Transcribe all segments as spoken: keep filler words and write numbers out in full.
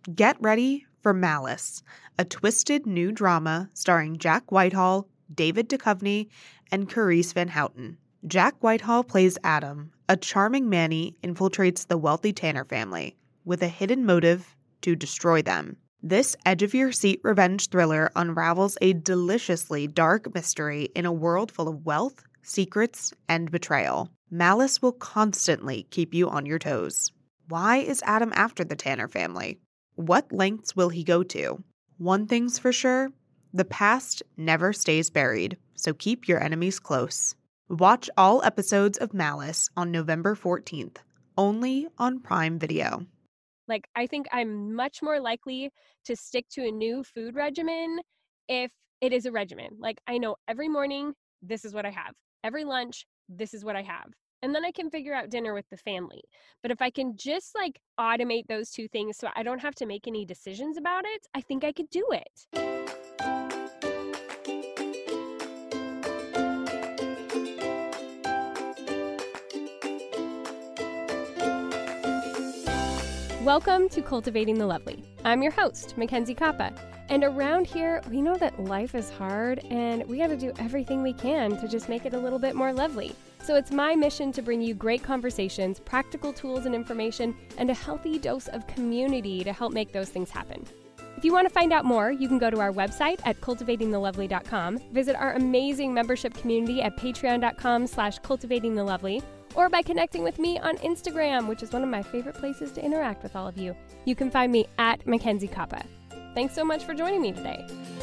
Get ready for Malice, a twisted new drama starring Jack Whitehall, David Duchovny, and Carice Van Houten. Jack Whitehall plays Adam. A charming Manny infiltrates the wealthy Tanner family with a hidden motive to destroy them. This edge-of-your-seat revenge thriller unravels a deliciously dark mystery in a world full of wealth, secrets, and betrayal. Malice will constantly keep you on your toes. Why is Adam after the Tanner family? What lengths will he go to? One thing's for sure, the past never stays buried, so keep your enemies close. Watch all episodes of Malice on November fourteenth, only on Prime Video. Like, I think I'm much more likely to stick to a new food regimen if it is a regimen. Like, I know every morning, this is what I have. Every lunch, this is what I have. And then I can figure out dinner with the family. But if I can just like automate those two things so I don't have to make any decisions about it, I think I could do it. Welcome to Cultivating the Lovely. I'm your host, Mackenzie Kappa. And around here, we know that life is hard and we got to do everything we can to just make it a little bit more lovely. So it's my mission to bring you great conversations, practical tools and information, and a healthy dose of community to help make those things happen. If you want to find out more, you can go to our website at cultivating the lovely dot com, visit our amazing membership community at patreon.com slash cultivatingthelovely, or by connecting with me on Instagram, which is one of my favorite places to interact with all of you. You can find me at Mackenzie Kappa. Thanks so much for joining me today.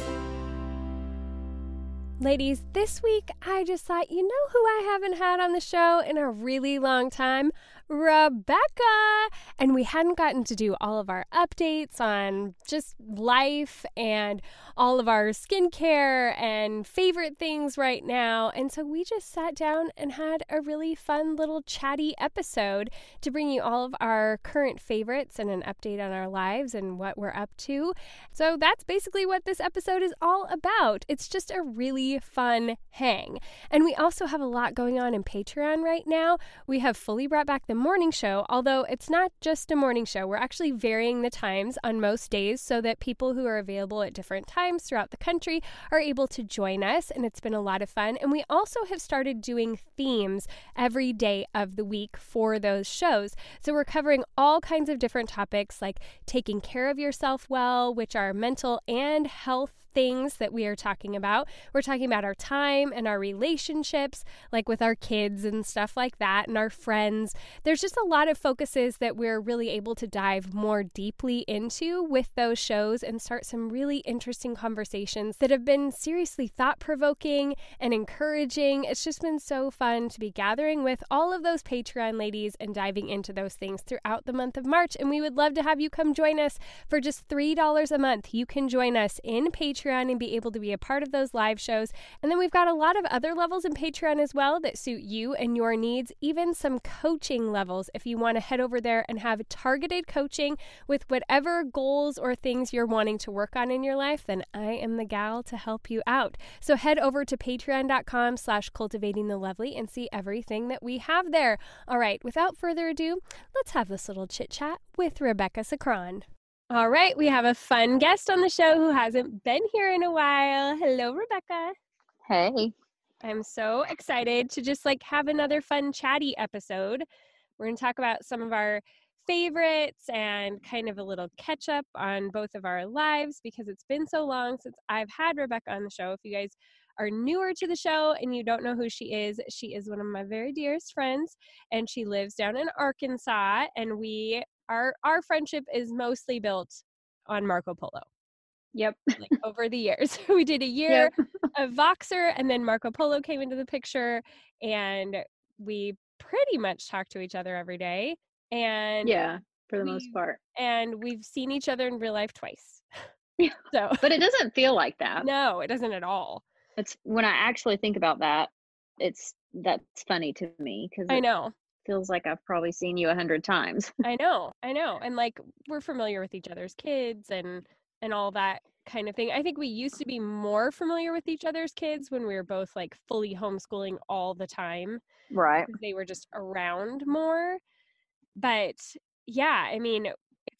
Ladies, this week I just thought, you know who I haven't had on the show in a really long time? Rebecca! And we hadn't gotten to do all of our updates on just life and all of our skincare and favorite things right now. And so we just sat down and had a really fun little chatty episode to bring you all of our current favorites and an update on our lives and what we're up to. So that's basically what this episode is all about. It's just a really fun hang. And we also have a lot going on in Patreon right now. We have fully brought back the morning show, although it's not just a morning show. We're actually varying the times on most days so that people who are available at different times throughout the country are able to join us, and it's been a lot of fun. And we also have started doing themes every day of the week for those shows. So we're covering all kinds of different topics like taking care of yourself well, which are mental and health things that we are talking about. We're talking about our time and our relationships, like with our kids and stuff like that, and our friends. There's just a lot of focuses that we're really able to dive more deeply into with those shows and start some really interesting conversations that have been seriously thought-provoking and encouraging. It's just been so fun to be gathering with all of those Patreon ladies and diving into those things throughout the month of March. And we would love to have you come join us for just three dollars a month. You can join us in Patreon and be able to be a part of those live shows. And then we've got a lot of other levels in Patreon as well that suit you and your needs, even some coaching levels if you want to head over there and have targeted coaching with whatever goals or things you're wanting to work on in your life, then I am the gal to help you out. So head over to patreon.com slash cultivating the lovely and see everything that we have there. All right, without further ado, let's have this little chit chat with Rebecca Sacron. All right, we have a fun guest on the show who hasn't been here in a while. Hello, Rebecca. Hey. I'm so excited to just like have another fun chatty episode. We're going to talk about some of our favorites and kind of a little catch up on both of our lives because it's been so long since I've had Rebecca on the show. If you guys are newer to the show and you don't know who she is, she is one of my very dearest friends and she lives down in Arkansas, and we Our our friendship is mostly built on Marco Polo. Yep. Like over the years. We did a year Yep. of Voxer and then Marco Polo came into the picture and we pretty much talk to each other every day. And Yeah, for the we, most part. And we've seen each other in real life twice. Yeah. So But it doesn't feel like that. No, it doesn't at all. It's when I actually think about that, it's that's funny to me because I know. Feels like I've probably seen you a hundred times. I know, I know. And like we're familiar with each other's kids and and all that kind of thing. I think we used to be more familiar with each other's kids when we were both like fully homeschooling all the time. Right. They were just around more. But yeah, I mean, it's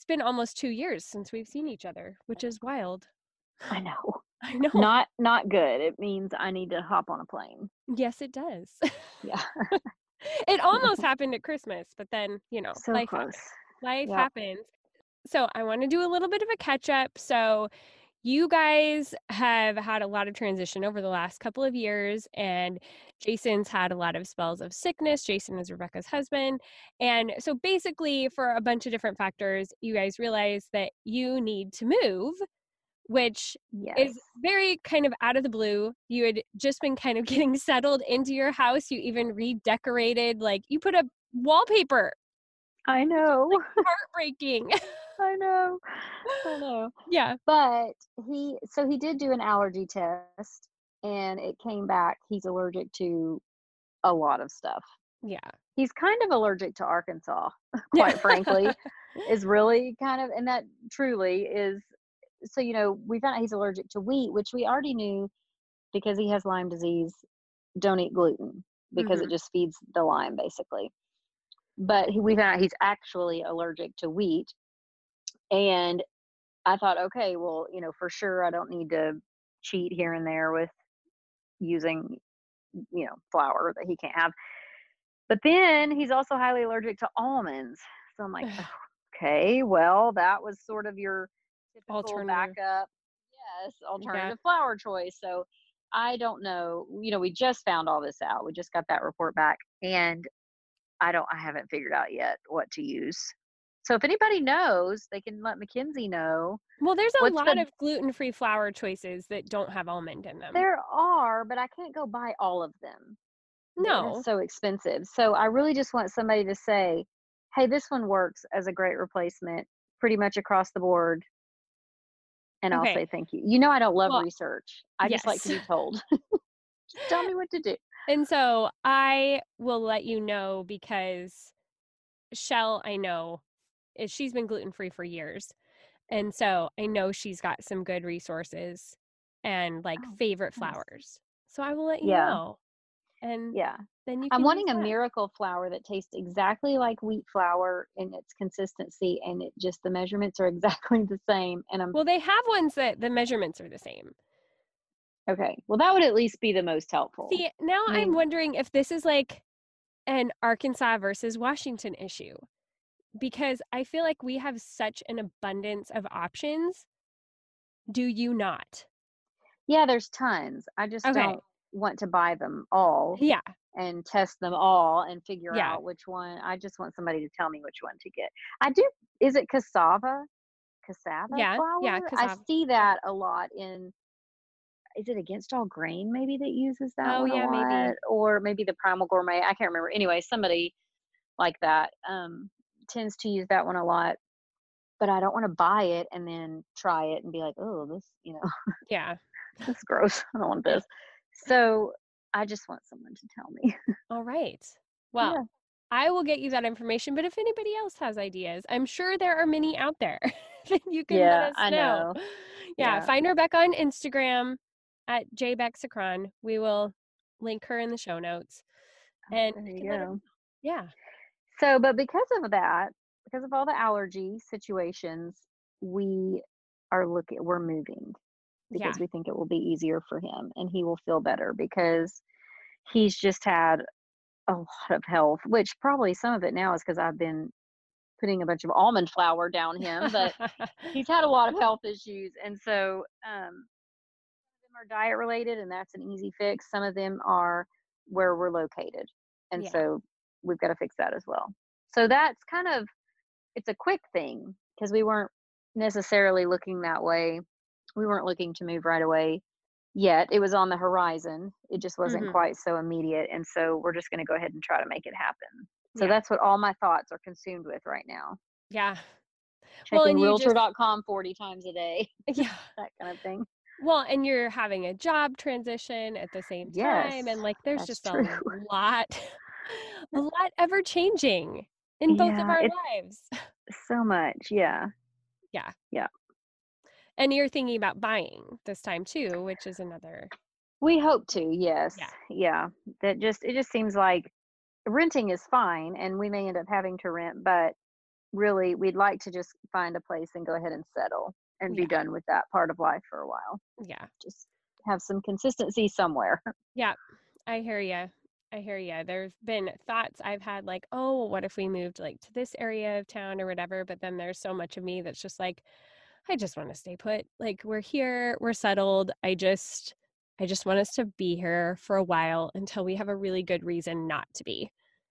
it's been almost two years since we've seen each other, which is wild. I know. I know. Not not good. It means I need to hop on a plane. Yes, it does. Yeah. It almost happened at Christmas, but then, you know, So life close. happens. Life Yep. happens. So I want to do a little bit of a catch up. So you guys have had a lot of transition over the last couple of years, and Jason's had a lot of spells of sickness. Jason is Rebecca's husband. And so basically, for a bunch of different factors, you guys realize that you need to move, which Yes. is very kind of out of the blue. You had just been kind of getting settled into your house. You even redecorated, like you put up wallpaper. I know. Heartbreaking. I know. I know. Yeah. But he so he did do an allergy test and it came back he's allergic to a lot of stuff. Yeah. He's kind of allergic to Arkansas, quite frankly. Is really kind of and that truly is so you know, we found out he's allergic to wheat, which we already knew because he has Lyme disease. Don't eat gluten because Mhm. it just feeds the Lyme basically. But he, we found out he's actually allergic to wheat. And I thought, okay, well, you know, for sure I don't need to cheat here and there with using, you know, flour that he can't have. But then he's also highly allergic to almonds. So I'm like, oh, okay, well, that was sort of your typical Alternative. backup, yes, alternative flour choice. So I don't know. You know, we just found all this out. We just got that report back, and I don't. I haven't figured out yet what to use. So if anybody knows, they can let Mackenzie know. Well, there's a What's lot the of gluten-free flour choices that don't have almond in them. There are, but I can't go buy all of them. No. It's so expensive. So I really just want somebody to say, "Hey, this one works as a great replacement pretty much across the board." And I'll Okay. say thank you. You know I don't love Well, research. I just like to yes. be told. Just tell me what to do. And so I will let you know because Shell, I know, is she's been gluten-free for years. And so I know she's got some good resources and like Oh, favorite nice. flowers. So I will let you Yeah. know. And Yeah. then you I'm can use wanting a that. miracle flour that tastes exactly like wheat flour in its consistency, and it just the measurements are exactly the same. And I'm Well, they have ones that the measurements are the same. okay. Well, that would at least be the most helpful. See, now I I'm mean, wondering if this is like an Arkansas versus Washington issue, because I feel like we have such an abundance of options. Do you not? yeah, there's tons. I just Okay. don't want to buy them all Yeah. and test them all and figure Yeah. out which one. I just want somebody to tell me which one to get. I do. Is it cassava? Cassava Yeah. Yeah. flour? I Cassava. see that a lot in. Is it Against All Grain? Maybe that uses that Oh, one a yeah, maybe. lot, or maybe the Primal Gourmet. I can't remember. Anyway, somebody like that um, tends to use that one a lot. But I don't want to buy it and then try it and be like, oh, this, you know, Yeah. this is gross. I don't want this. So I just want someone to tell me. All right. Well, Yeah. I will get you that information, but if anybody else has ideas, I'm sure there are many out there that you can let Yeah, us I know. know. Yeah, Yeah. find Rebecca on Instagram at jbexacron. We will link her in the show notes. Oh, And there you you can let her know. go. Yeah. So, but because of that, because of all the allergy situations, we are looking, we're moving Yeah. because we think it will be easier for him and he will feel better because he's just had a lot of health, which probably some of it now is because I've been putting a bunch of almond flour down him, but he's had a lot of health issues. And so, um, some of them are diet related, and that's an easy fix. Some of them are where we're located. And Yeah. so we've got to fix that as well. So that's kind of, it's a quick thing because we weren't necessarily looking that way. We weren't looking to move right away yet. It was on the horizon. It just wasn't Mhm. quite so immediate. And so we're just going to go ahead and try to make it happen. So Yeah. that's what all my thoughts are consumed with right now. Yeah. Well, Checking and you realtor just, dot com forty times a day, yeah. that kind of thing. Well, and you're having a job transition at the same Yes, time, and like there's that's just a true. lot, a lot ever changing in both of Yeah, our it's lives. so much. Yeah. Yeah. Yeah. And you're thinking about buying this time too, which is another. We hope to. Yes. Yeah. Yeah. That just, it just seems like renting is fine and we may end up having to rent, but really, we'd like to just find a place and go ahead and settle and be Yeah. done with that part of life for a while. Yeah. Just have some consistency somewhere. Yeah. I hear you. I hear you. There's been thoughts I've had like, oh, what if we moved like to this area of town or whatever? But then there's so much of me that's just like, I just want to stay put. Like we're here, we're settled. I just I just want us to be here for a while until we have a really good reason not to be.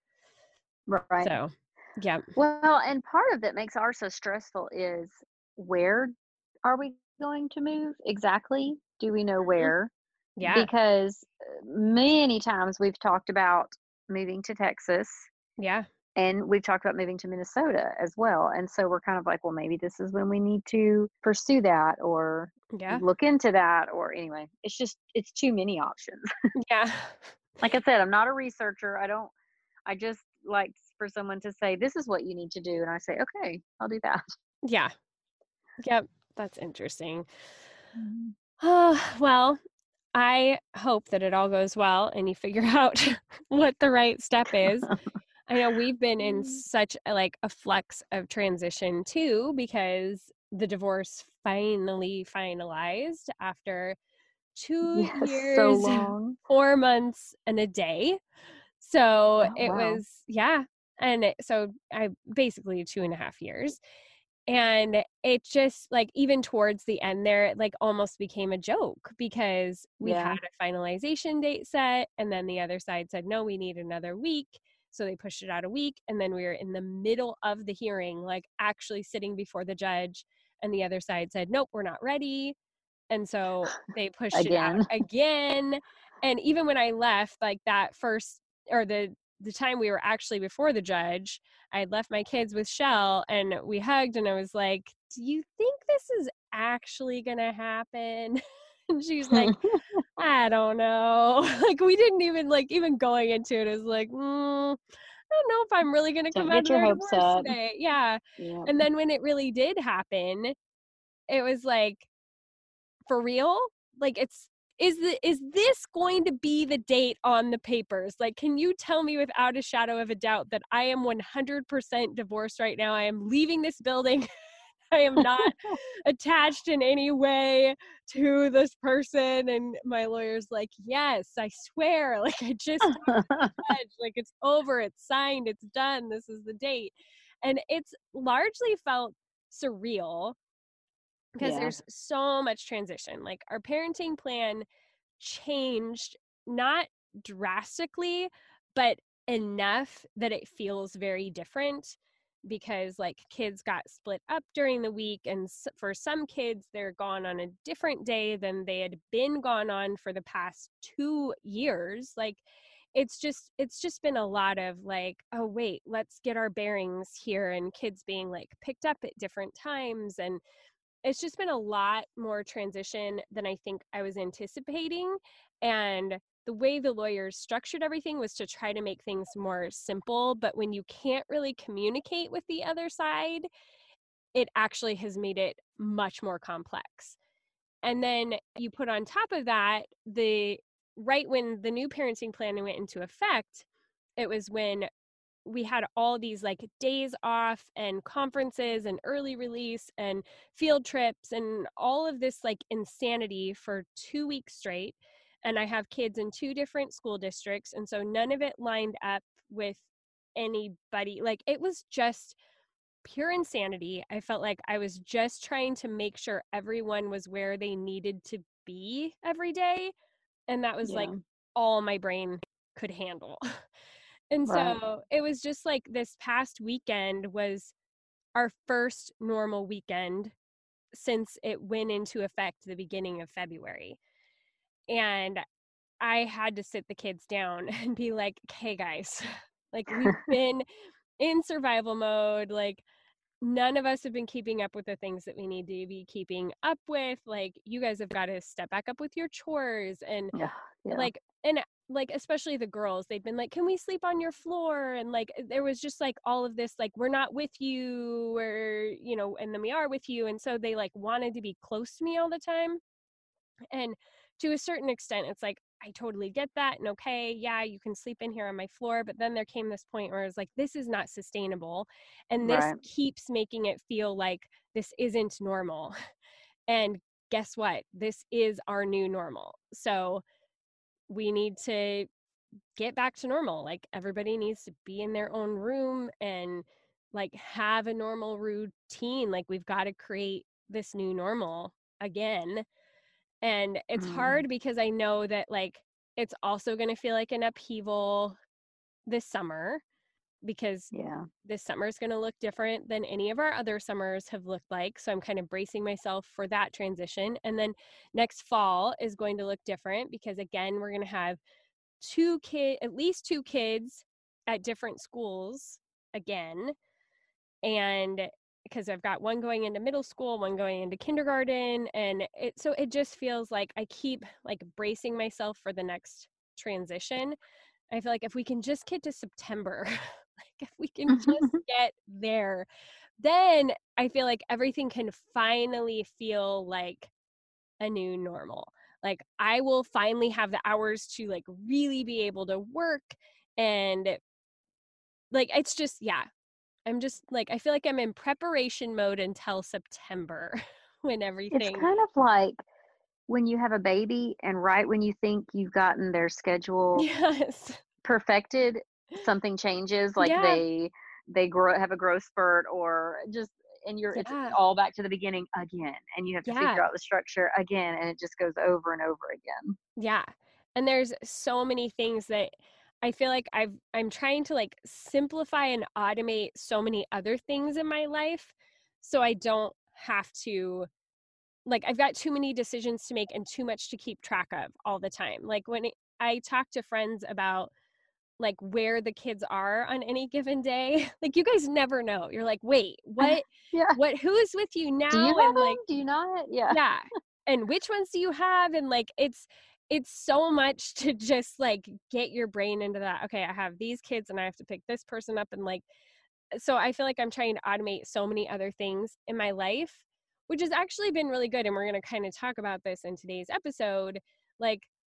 Right. So, yeah. Well, and part of that makes ours so stressful is, where are we going to move exactly? Do we know Mhm. where? Yeah. Because uh, many times we've talked about moving to Texas, Yeah. and we've talked about moving to Minnesota as well. And so we're kind of like, well, maybe this is when we need to pursue that or Yeah. look into that. Or anyway, it's just, it's too many options. Yeah. Like I said, I'm not a researcher. I don't, I just like for someone to say, this is what you need to do. And I say, okay, I'll do that. Yeah. Yep. That's interesting. Mhm. Oh, well, I hope that it all goes well and you figure out what the right step is. I know we've been in such a, like a flux of transition too, because the divorce finally finalized after two Yes, so years, long. four months and a day. So Oh, it wow. was, yeah. And it, so I basically two and a half years. And it just like even towards the end there, it like almost became a joke because we had Yeah. a finalization date set and then the other side said, no, we need another week. So they pushed it out a week. And then we were in the middle of the hearing, like actually sitting before the judge. And the other side said, nope, we're not ready. And so they pushed it out Again. again. And even when I left, like that first or the the time we were actually before the judge, I had left my kids with Shell and we hugged and I was like, do you think this is actually gonna happen? And she's like, I don't know. Like we didn't even like even going into it, it was like, mm, I don't know if I'm really gonna come Don't out get of your there hopes divorced up. today. Yeah. Yeah. And then when it really did happen, it was like, for real? Like it's is the is this going to be the date on the papers? Like, can you tell me without a shadow of a doubt that I am one hundred percent divorced right now? I am leaving this building. I am not attached in any way to this person. And my lawyer's like, yes, I swear. Like I just talked to the judge. Like it's over. It's signed. It's done. This is the date. And it's largely felt surreal because Yeah. there's so much transition. Like our parenting plan changed, not drastically, but enough that it feels very different because like kids got split up during the week and s- for some kids they're gone on a different day than they had been gone on for the past two years. Like it's just it's just been a lot of like, oh wait, let's get our bearings here, and kids being like picked up at different times, and it's just been a lot more transition than I think I was anticipating. And the way the lawyers structured everything was to try to make things more simple. But when you can't really communicate with the other side, it actually has made it much more complex. And then you put on top of that, the right when the new parenting plan went into effect, it was when we had all these like days off and conferences and early release and field trips and all of this like insanity for two weeks straight. And I have kids in two different school districts. And so none of it lined up with anybody. Like it was just pure insanity. I felt like I was just trying to make sure everyone was where they needed to be every day. And that was like Yeah. all my brain could handle. And Right. so it was just like this past weekend was our first normal weekend since it went into effect the beginning of February. And I had to sit the kids down and be like, okay, guys, like we've been in survival mode. Like none of us have been keeping up with the things that we need to be keeping up with. Like you guys have got to step back up with your chores and Yeah. Yeah. like and like especially the girls, they'd been like, can we sleep on your floor? And like there was just like all of this like, we're not with you, or you know, and then we are with you. And so they like wanted to be close to me all the time. And to a certain extent, it's like, I totally get that. And okay, yeah, you can sleep in here on my floor. But then there came this point where it's like, this is not sustainable. And this Right. keeps making it feel like this isn't normal. And guess what? This is our new normal. So we need to get back to normal. Like, everybody needs to be in their own room and like have a normal routine. Like, we've got to create this new normal again. And it's Mm. hard because I know that like it's also going to feel like an upheaval this summer, because Yeah. this summer is going to look different than any of our other summers have looked like. So I'm kind of bracing myself for that transition. And then next fall is going to look different because, again, we're going to have two kid, at least two kids at different schools again. And because I've got one going into middle school, one going into kindergarten. And it, so it just feels like I keep like bracing myself for the next transition. I feel like if we can just get to September, like if we can just get there, then I feel like everything can finally feel like a new normal. Like, I will finally have the hours to like really be able to work. And like, it's just, yeah, I'm just like, I feel like I'm in preparation mode until September when It's everything. kind of like when you have a baby and right when you think you've gotten their schedule Yes. perfected, something changes, like Yeah. they they grow have a growth spurt, or just and you're it's Yeah. all back to the beginning again, and you have to Yeah. figure out the structure again, and it just goes over and over again. Yeah. And there's so many things that I feel like I've I'm trying to like simplify and automate so many other things in my life so I don't have to, like, I've got too many decisions to make and too much to keep track of all the time. Like, when it, I talk to friends about like where the kids are on any given day, like, you guys never know. You're like, wait, what Yeah. what who is with you now? Do you have And them? like, Do you not? Yeah. yeah. And which ones do you have? And like, it's it's so much to just like get your brain into that. Okay, I have these kids and I have to pick this person up. And like, so I feel like I'm trying to automate so many other things in my life, which has actually been really good. And we're going to kind of talk about this in today's episode. Like,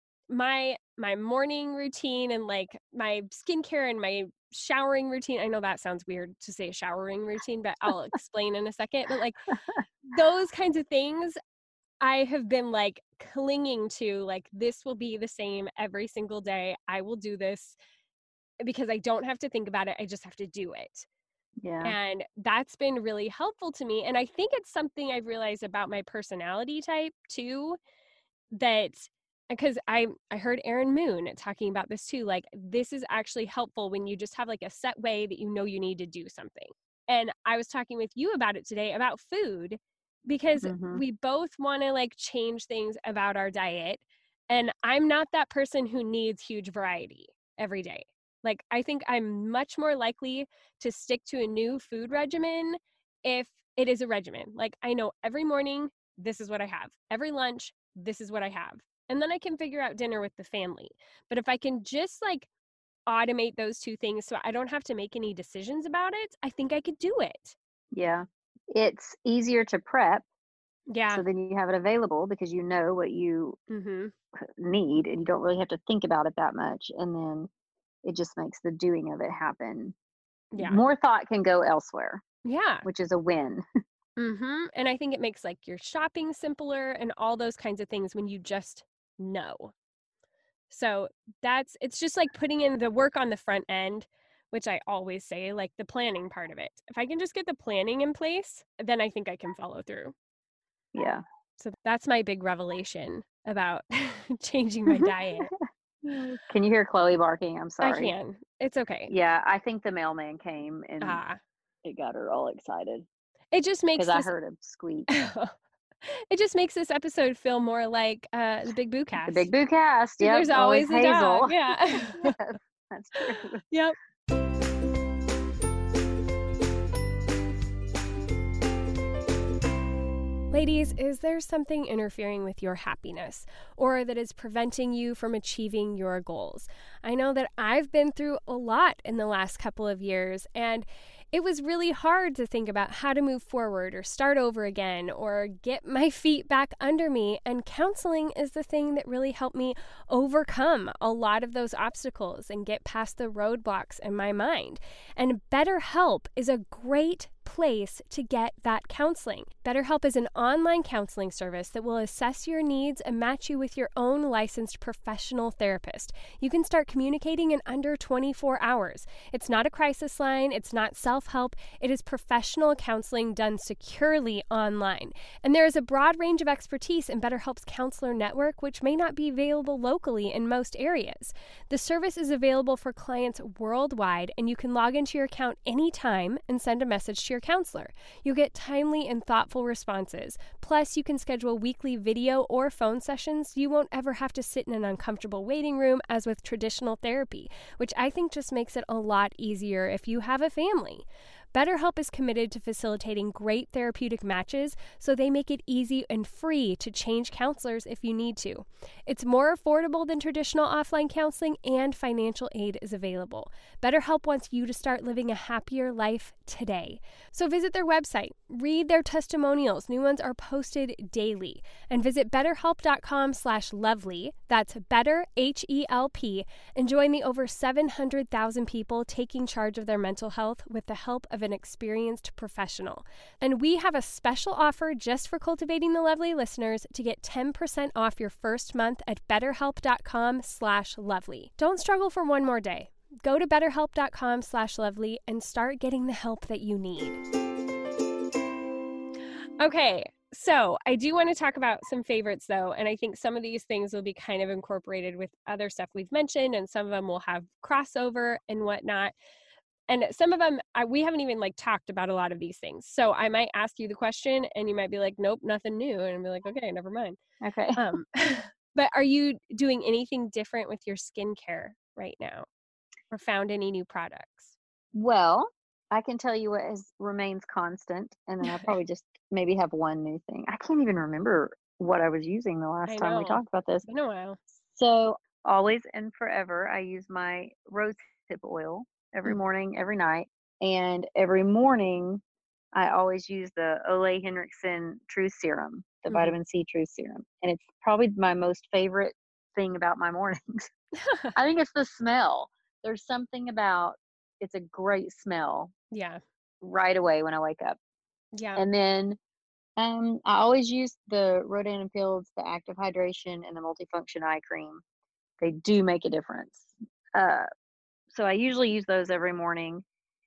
my my morning routine and like my skincare and my showering routine. I know that sounds weird to say showering routine, but I'll explain in a second. But like, those kinds of things I have been like clinging to, like, this will be the same every single day. I will do this because I don't have to think about it. I just have to do it. Yeah. And that's been really helpful to me. And I think it's something I've realized about my personality type too, that because I I heard Erin Moon talking about this too, like, this is actually helpful when you just have like a set way that you know you need to do something. And I was talking with you about it today about food, because Mhm. we both want to like change things about our diet. And I'm not that person who needs huge variety every day. Like, I think I'm much more likely to stick to a new food regimen if it is a regimen. Like, I know every morning, this is what I have. Every lunch, this is what I have. And then I can figure out dinner with the family. But if I can just like automate those two things so I don't have to make any decisions about it, I think I could do it. Yeah. It's easier to prep, Yeah. so then you have it available because you know what you Mm-hmm. need and you don't really have to think about it that much, and then it just makes the doing of it happen. Yeah. More thought can go elsewhere, Yeah. which is a win. Mm-hmm. And I think it makes like your shopping simpler and all those kinds of things when you just know. So that's, it's just like putting in the work on the front end, which I always say, like the planning part of it. If I can just get the planning in place, then I think I can follow through. Yeah. So that's my big revelation about changing my diet. Can you hear Chloe barking? I'm I sorry. can. It's okay. Yeah, I think the mailman came and Ah, it got her all excited it just makes because I this, heard him squeak. it just makes this episode feel more like uh, the Big Boo Cast. The Big Boo Cast. Yep. There's always, always a Hazel. dog. Yeah. Yes, that's true. Yep. Ladies, is there something interfering with your happiness or that is preventing you from achieving your goals? I know that I've been through a lot in the last couple of years, and It was really hard to think about how to move forward or start over again or get my feet back under me. And counseling is the thing that really helped me overcome a lot of those obstacles and get past the roadblocks in my mind. And BetterHelp is a great place to get that counseling. BetterHelp is an online counseling service that will assess your needs and match you with your own licensed professional therapist. You can start communicating in under twenty-four hours. It's not a crisis line. It's not self-help. It is professional counseling done securely online. And there is a broad range of expertise in BetterHelp's counselor network, which may not be available locally in most areas. The service is available for clients worldwide, and you can log into your account anytime and send a message to your counselor. You'll get timely and thoughtful responses. Plus, you can schedule weekly video or phone sessions. You won't ever have to sit in an uncomfortable waiting room as with traditional therapy, which I think just makes it a lot easier if you have a family. BetterHelp is committed to facilitating great therapeutic matches, so they make it easy and free to change counselors if you need to. It's more affordable than traditional offline counseling, and financial aid is available. BetterHelp wants you to start living a happier life today. So visit their website, read their testimonials. New ones are posted daily. And visit betterhelp.com slash lovely. That's better, H E L P, and join the over seven hundred thousand people taking charge of their mental health with the help of an experienced professional. And we have a special offer just for Cultivating the Lovely listeners to get ten percent off your first month at betterhelp.com slash lovely. Don't struggle for one more day. Go to betterhelp.com slash lovely and start getting the help that you need. Okay, so I do want to talk about some favorites though, and I think some of these things will be kind of incorporated with other stuff we've mentioned, and some of them will have crossover and whatnot. And some of them, I, we haven't even like talked about a lot of these things. So I might ask you the question and you might be like, nope, nothing new. And I'll be like, okay, never mind. Okay. Um, but are you doing anything different with your skincare right now, or found any new products? Well, I can tell you what has, remains constant, and then I probably just maybe have one new thing. I can't even remember what I was using the last I time we know. talked about this. It's been a while. So always and forever, I use my rose hip oil every Mhm. morning, every night. And every morning, I always use the Ole Henriksen True Serum, the Mhm. vitamin C True Serum. And it's probably my most favorite thing about my mornings. I think it's the smell. There's something about it's a great smell Yeah. right away when I wake up. Yeah. And then um, I always use the Rodan and Fields, the Active Hydration, and the Multifunction Eye Cream. They do make a difference. Uh, so I usually use those every morning.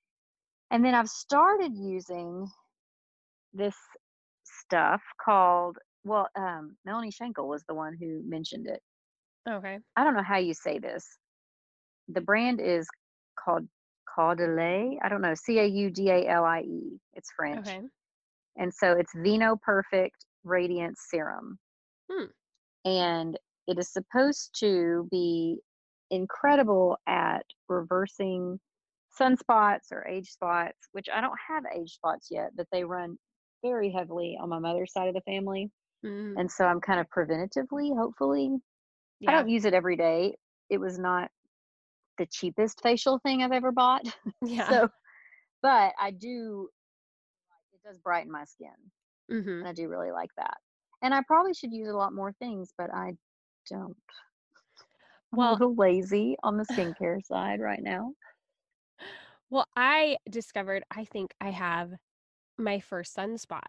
And then I've started using this stuff called, well, um, Melanie Schenkel was the one who mentioned it. Okay. I don't know how you say this. The brand is called Caudalie. I don't know, C A U D A L I E. It's French. Okay. And so it's Vino Perfect Radiance Serum. Hmm. And it is supposed to be incredible at reversing sunspots or age spots, which I don't have age spots yet, but they run very heavily on my mother's side of the family. Mm. And so I'm kind of preventatively, hopefully. I Yeah. don't use it every day. It was not the cheapest facial thing I've ever bought. Yeah. So, but I do, it does brighten my skin. Mm-hmm. And I do really like that. And I probably should use a lot more things, but I don't. I'm a Well, little lazy on the skincare side right now. well, I discovered I think I have my first sunspot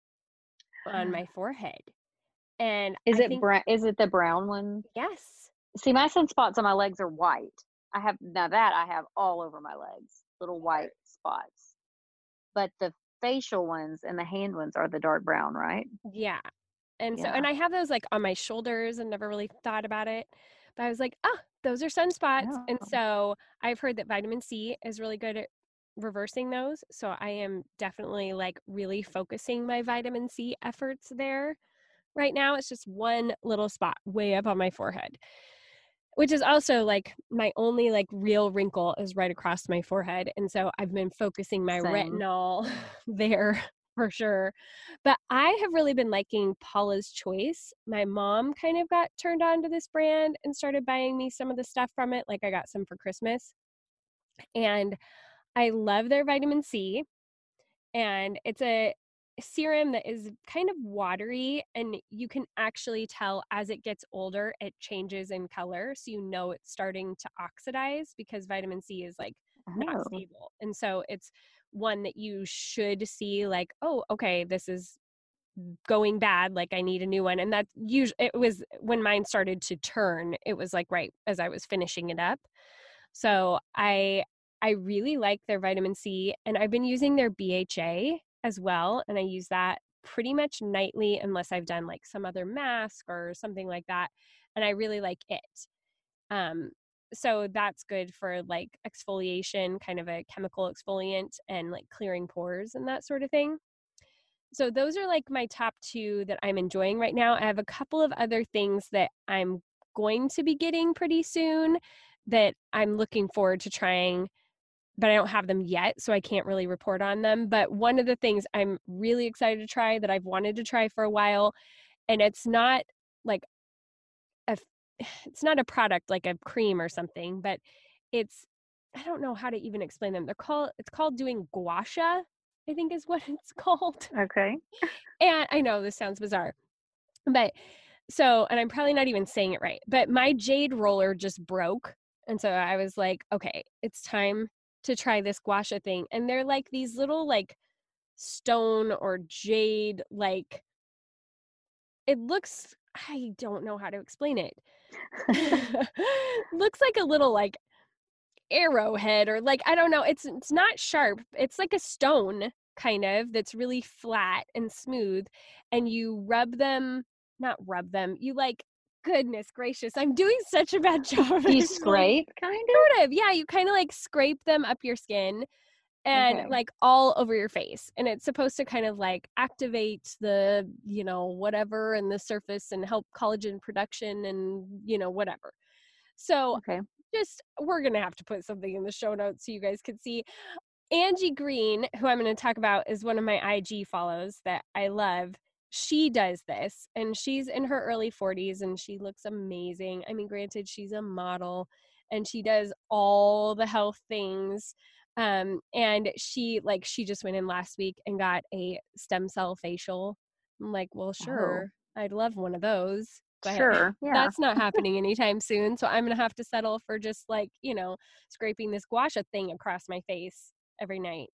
on my forehead. And Is I it think, brown? Is it the brown one? yes. See, my sunspots on my legs are white. I have now that I have all over my legs, little white spots. But the facial ones and the hand ones are the dark brown, right? Yeah. And so, Yeah. and I have those like on my shoulders and never really thought about it. But I was like, ah, those are sunspots. And Oh. so I've heard that vitamin C is really good at reversing those. So I am definitely like really focusing my vitamin C efforts there right now. It's just one little spot way up on my forehead, which is also like my only like real wrinkle is right across my forehead. And so I've been focusing my Same. retinol there for sure. But I have really been liking Paula's Choice. My mom kind of got turned on to this brand and started buying me some of the stuff from it. Like I got some for Christmas. And I love their vitamin C, and it's a serum that is kind of watery, and you can actually tell as it gets older, it changes in color. So you know it's starting to oxidize because vitamin C is like not Oh, stable. And so it's one that you should see like, oh, okay, this is going bad, like I need a new one. And that usually it was when mine started to turn, it was like right as I was finishing it up. So I I really like their vitamin C, and I've been using their B H A as well, and I use that pretty much nightly unless I've done like some other mask or something like that, and I really like it. Um so that's good for like exfoliation, kind of a chemical exfoliant and like clearing pores and that sort of thing. So those are like my top two that I'm enjoying right now. I have a couple of other things that I'm going to be getting pretty soon that I'm looking forward to trying, but I don't have them yet, so I can't really report on them. But one of the things I'm really excited to try that I've wanted to try for a while, and it's not like a it's not a product like a cream or something, but it's I don't know how to even explain them. They're called it's called doing gua sha, I think is what it's called. okay. And I know this sounds bizarre, but so, and I'm probably not even saying it right, but my jade roller just broke. And so I was like, okay, it's time to try this gua sha thing. And they're like these little like stone or jade, like it looks, I don't know how to explain it. Looks like a little like arrowhead or like I don't know, it's it's not sharp, it's like a stone kind of that's really flat and smooth, and you rub them not rub them you like goodness gracious, I'm doing such a bad job of You explaining. scrape, kind Sort of, yeah, you kind of like scrape them up your skin of? and Okay. like all over your face, and it's supposed to kind of like activate the you know whatever in the surface and help collagen production and you know whatever. So Okay. just we're gonna have to put something in the show notes so you guys can see. Angie Green, who I'm going to talk about, is one of my I G follows that I love. She does this, and she's in her early forties, and she looks amazing. I mean, granted, she's a model, and she does all the health things. Um, and she like she just went in last week and got a stem cell facial. I'm like, well, Oh, sure, I'd love one of those, but sure. Yeah. that's not happening anytime soon. So I'm gonna have to settle for just like you know scraping this gua sha thing across my face every night.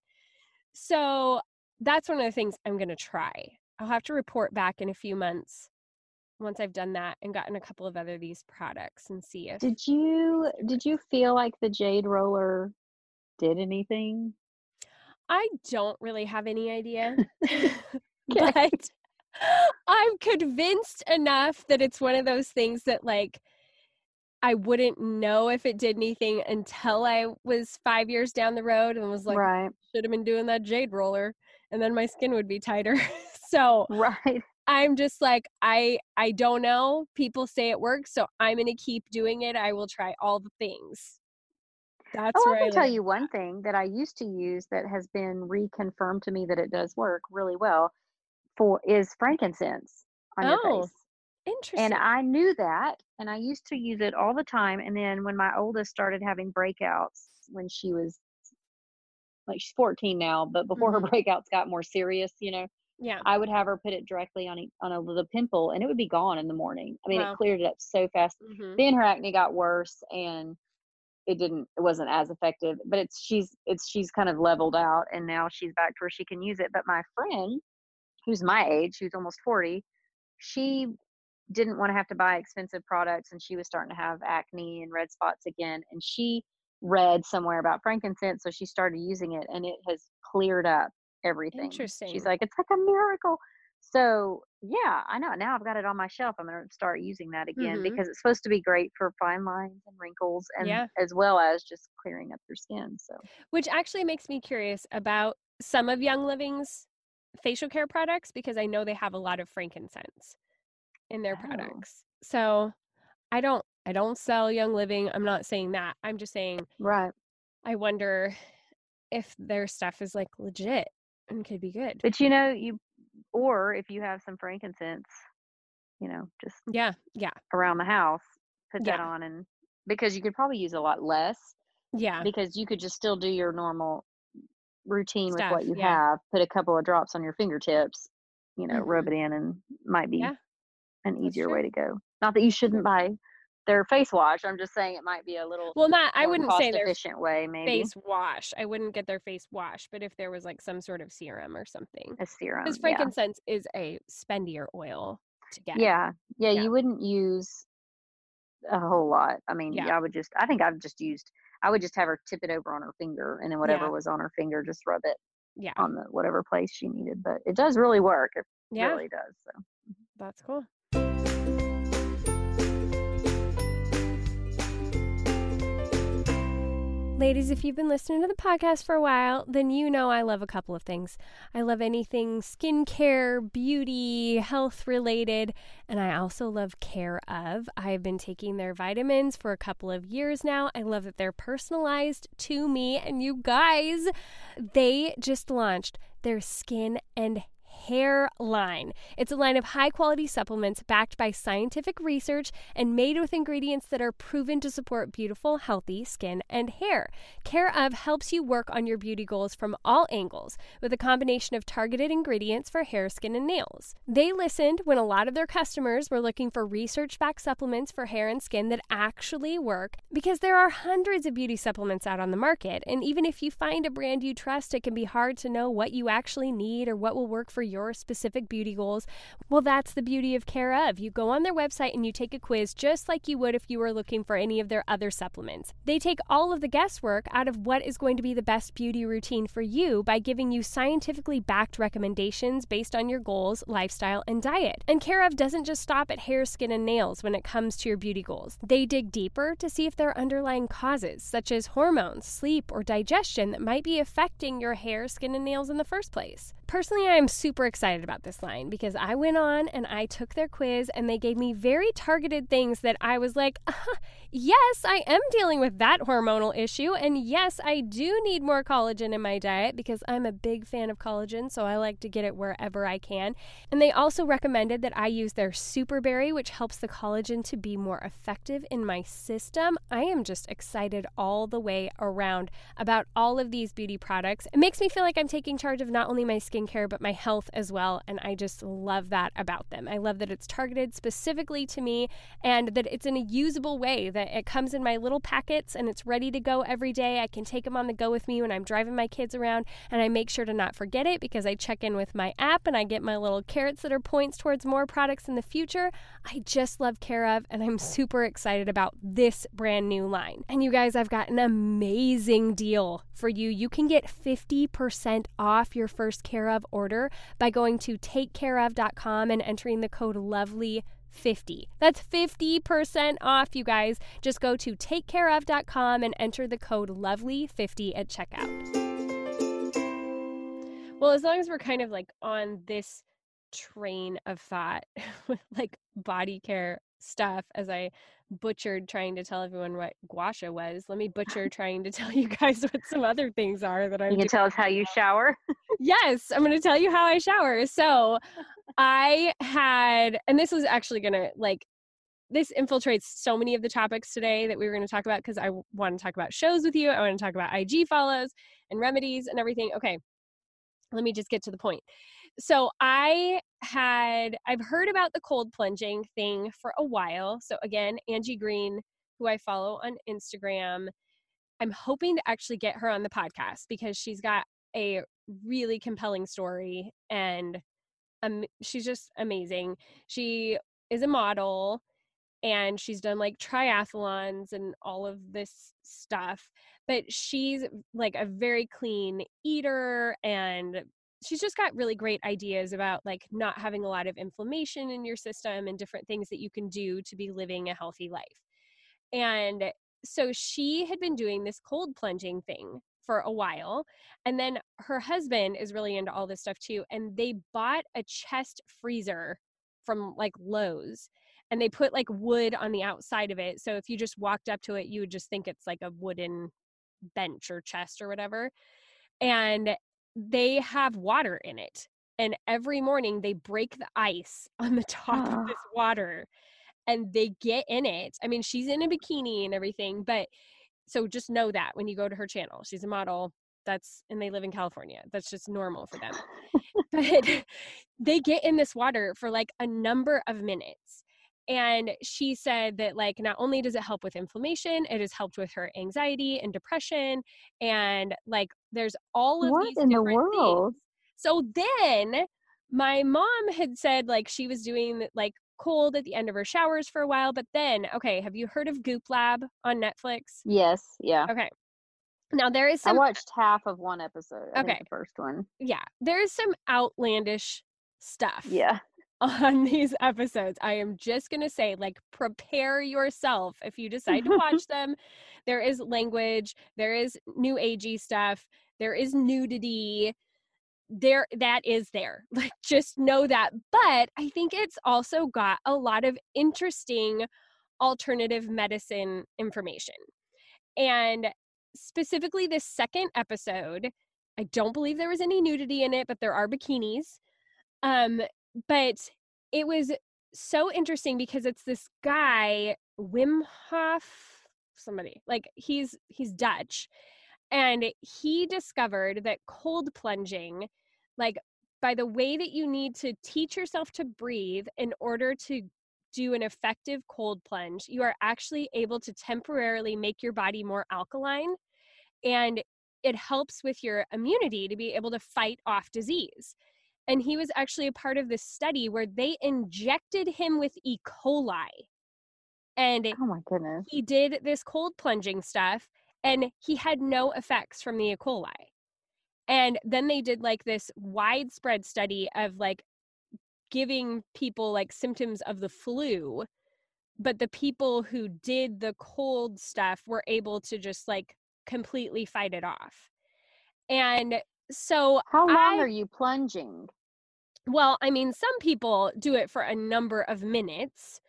So that's one of the things I'm going to try. I'll have to report back in a few months once I've done that and gotten a couple of other these products and see if Did you did you feel like the jade roller did anything? I don't really have any idea. Okay. But I'm convinced enough that it's one of those things that like I wouldn't know if it did anything until I was five years down the road and was like, Right. should have been doing that jade roller, and then my skin would be tighter. So Right. I'm just like, I I don't know. People say it works, so I'm gonna keep doing it. I will try all the things. Oh, That's I where I can tell land you with one thing that I used to use that has been reconfirmed to me that it does work really well for is frankincense on that. your Oh, face. And interesting. I knew that, and I used to use it all the time. And then when my oldest started having breakouts when she was like she's fourteen now, but before her Hmm. breakouts got more serious, you know, Yeah. I would have her put it directly on e- on a the pimple, and it would be gone in the morning. I mean, it Wow. cleared it up so fast. Hmm. Then her acne got worse, and it didn't it wasn't as effective. But it's she's it's she's kind of leveled out, and now she's back to where she can use it. But my friend, who's my age, who's almost forty, she didn't want to have to buy expensive products, and she was starting to have acne and red spots again, and she read somewhere about frankincense, so she started using it, and it has cleared up everything. She's Interesting. like, it's like a miracle. So yeah, I know, now I've got it on my shelf. I'm going to start using that again Hmm. because it's supposed to be great for fine lines and wrinkles, and Yeah. as well as just clearing up your skin. So Which actually makes me curious about some of Young Living's facial care products because I know they have a lot of frankincense in their oh, products. So I don't I don't sell Young Living. I'm not saying that. I'm just saying right. I wonder if their stuff is like legit and could be good. But you know, you or if you have some frankincense, you know, just Yeah, yeah, around the house, put that yeah, on, and because you could probably use a lot less yeah. because you could just still do your normal routine with stuff. what you Yeah. have, put a couple of drops on your fingertips, you know, hmm rub it in, and might be Yeah, an that's easier way true. to go. Not that you shouldn't Yeah. buy their face wash. I'm just saying it might be a little Well, not, I more wouldn't cost say their efficient way, maybe face wash. I wouldn't get their face wash, but if there was like some sort of serum or something. a Because serum. Yeah. frankincense is a spendier oil to get. Yeah. Yeah. Yeah. You wouldn't use a whole lot. I mean, Yeah. yeah, I would just, I think I've just used, I would just have her tip it over on her finger, and then whatever Yeah. was on her finger, just rub it Yeah. on the whatever place she needed. But it does really work. It Yeah. really does. So. That's cool. Ladies, if you've been listening to the podcast for a while, then you know I love a couple of things. I love anything skincare, beauty, health related, and I also love Care of. I've been taking their vitamins for a couple of years now. I love that they're personalized to me, and you guys, they just launched their skin and hair line. It's a line of high-quality supplements backed by scientific research and made with ingredients that are proven to support beautiful, healthy skin and hair. Care of helps you work on your beauty goals from all angles with a combination of targeted ingredients for hair, skin, and nails. They listened when a lot of their customers were looking for research-backed supplements for hair and skin that actually work, because there are hundreds of beauty supplements out on the market, and even if you find a brand you trust, it can be hard to know what you actually need or what will work for your specific beauty goals. Well, that's the beauty of Care of. You go on their website and you take a quiz just like you would if you were looking for any of their other supplements. They take all of the guesswork out of what is going to be the best beauty routine for you by giving you scientifically backed recommendations based on your goals, lifestyle, and diet. And Care of doesn't just stop at hair, skin, and nails when it comes to your beauty goals. They dig deeper to see if there are underlying causes, such as hormones, sleep, or digestion that might be affecting your hair, skin, and nails in the first place. Personally, I am super excited about this line because I went on and I took their quiz and they gave me very targeted things that I was like, uh, yes, I am dealing with that hormonal issue. And yes, I do need more collagen in my diet because I'm a big fan of collagen, so I like to get it wherever I can. And they also recommended that I use their Superberry, which helps the collagen to be more effective in my system. I am just excited all the way around about all of these beauty products. It makes me feel like I'm taking charge of not only my skin care, but my health as well. And I just love that about them. I love that it's targeted specifically to me and that it's in a usable way, that it comes in my little packets and it's ready to go every day. I can take them on the go with me when I'm driving my kids around, and I make sure to not forget it because I check in with my app and I get my little carrots that are points towards more products in the future. I just love Care of, and I'm super excited about this brand new line. And you guys, I've got an amazing deal for you. You can get fifty percent off your first Care of order by going to take care of dot com and entering the code lovely fifty. That's fifty percent off, you guys. Just go to take care of dot com and enter the code lovely fifty at checkout. Well, as long as we're kind of like on this train of thought with like body care stuff, as I butchered trying to tell everyone what gua sha was, let me butcher trying to tell you guys what some other things are that I'm You can doing. tell us how you shower. Yes, I'm going to tell you how I shower. So I had, and this was actually going to like, this infiltrates so many of the topics today that we were going to talk about because I w- want to talk about shows with you. I want to talk about I G follows and remedies and everything. Okay, let me just get to the point. So I had, I've heard about the cold plunging thing for a while. So again, Angie Green, who I follow on Instagram, I'm hoping to actually get her on the podcast because she's got a really compelling story and um, she's just amazing. She is a model and she's done like triathlons and all of this stuff, but she's like a very clean eater and she's just got really great ideas about like not having a lot of inflammation in your system and different things that you can do to be living a healthy life. And so she had been doing this cold plunging thing for a while. And then her husband is really into all this stuff too. And they bought a chest freezer from like Lowe's and they put like wood on the outside of it. So if you just walked up to it, you would just think it's like a wooden bench or chest or whatever. And they have water in it. And every morning they break the ice on the top Oh. of this water and they get in it. I mean, she's in a bikini and everything, but so just know that when you go to her channel, she's a model. That's, and they live in California. That's just normal for them. But they get in this water for like a number of minutes. And she said that like not only does it help with inflammation, it has helped with her anxiety and depression. And like there's all of What these in the different world? things. So then my mom had said like she was doing like cold at the end of her showers for a while. But then, okay, have you heard of Goop Lab on Netflix? Yes, yeah. Okay. Now there is I some, watched half of one episode. I think okay, the first one. yeah, there is some outlandish stuff Yeah. on these episodes. I am just going to say, like, prepare yourself if you decide to watch them. There is language, there is new agey stuff, there is nudity. There, that is there. Like, just know that. But I think it's also got a lot of interesting alternative medicine information. And specifically this second episode, I don't believe there was any nudity in it, but there are bikinis. Um, but it was so interesting because it's this guy, Wim Hof, somebody, like he's he's Dutch, and he discovered that cold plunging, like by the way that you need to teach yourself to breathe in order to do an effective cold plunge, you are actually able to temporarily make your body more alkaline, and it helps with your immunity to be able to fight off disease. And he was actually a part of this study where they injected him with E. coli. And Oh my goodness. he did this cold plunging stuff, and he had no effects from the E. coli. And then they did like this widespread study of like giving people like symptoms of the flu, but the people who did the cold stuff were able to just like completely fight it off. And so how long I, are you plunging? Well, I mean, some people do it for a number of minutes.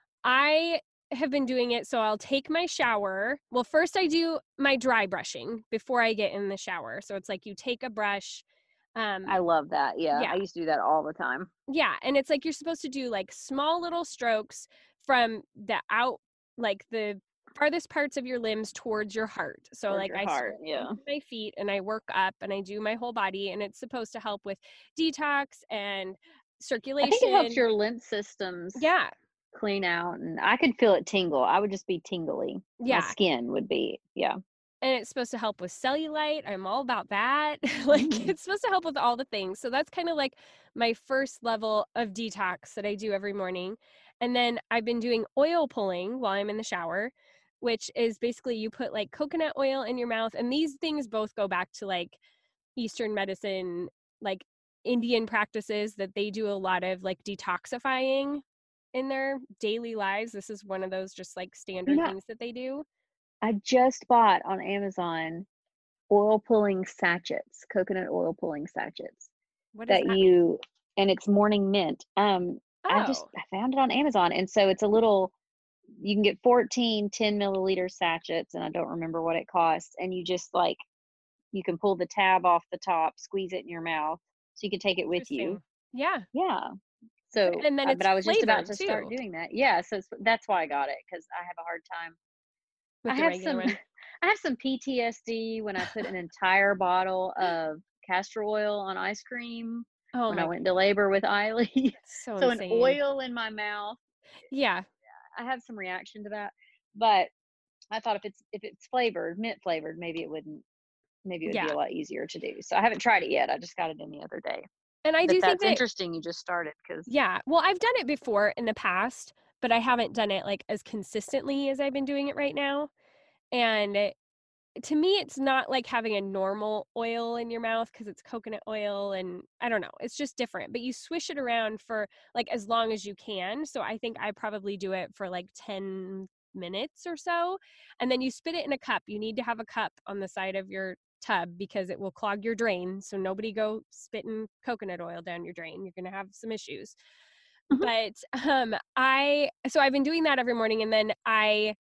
I have been doing it, so I'll take my shower. Well, first I do my dry brushing before I get in the shower. So it's like you take a brush. Um, I love that. Yeah, yeah. I used to do that all the time. Yeah, and it's like you're supposed to do like small little strokes from the out, like the farthest parts of your limbs towards your heart. So Towards like your I heart, start yeah. with my feet and I work up and I do my whole body, and it's supposed to help with detox and circulation. I think it helps your lymph systems Yeah. clean out, and I could feel it tingle. I would just be tingly. Yeah. My skin would be, yeah. And it's supposed to help with cellulite. I'm all about that. Like Mm. it's supposed to help with all the things. So that's kind of like my first level of detox that I do every morning. And then I've been doing oil pulling while I'm in the shower, which is basically you put like coconut oil in your mouth. And these things both go back to like Eastern medicine, like Indian practices, that they do a lot of like detoxifying in their daily lives. This is one of those just like standard You know, things that they do. I just bought on Amazon oil pulling sachets, coconut oil pulling sachets What is that that? you, and it's morning mint. Um, I just Oh. I found it on Amazon, and so it's a little. You can get fourteen ten milliliter sachets, and I don't remember what it costs. And you just like, you can pull the tab off the top, squeeze it in your mouth, so you can take it with you. Interesting. Yeah. Yeah. So, And then uh, it's but I was just about flavored to start too doing that. Yeah, so it's, that's why I got it, because I have a hard time. with I the have regular some one. I have some P T S D when I put an entire bottle of castor oil on ice cream Oh when I my, went into labor with Eiley. so So an insane. oil in my mouth, Yeah. I have some reaction to that. But I thought if it's if it's flavored, mint flavored, maybe it wouldn't maybe it would be Yeah. a lot easier to do. So I haven't tried it yet. I just got it in the other day. And I But do think that's that, interesting you just started, because yeah. Well, I've done it before in the past, but I haven't done it like as consistently as I've been doing it right now. And it, to me, it's not like having a normal oil in your mouth because it's coconut oil, and I don't know, it's just different. But you swish it around for like as long as you can. So I think I probably do it for like ten minutes or so. And then you spit it in a cup. You need to have a cup on the side of your tub because it will clog your drain. So nobody go spitting coconut oil down your drain. You're going to have some issues. Mhm. But um, I, so I've been doing that every morning, and then I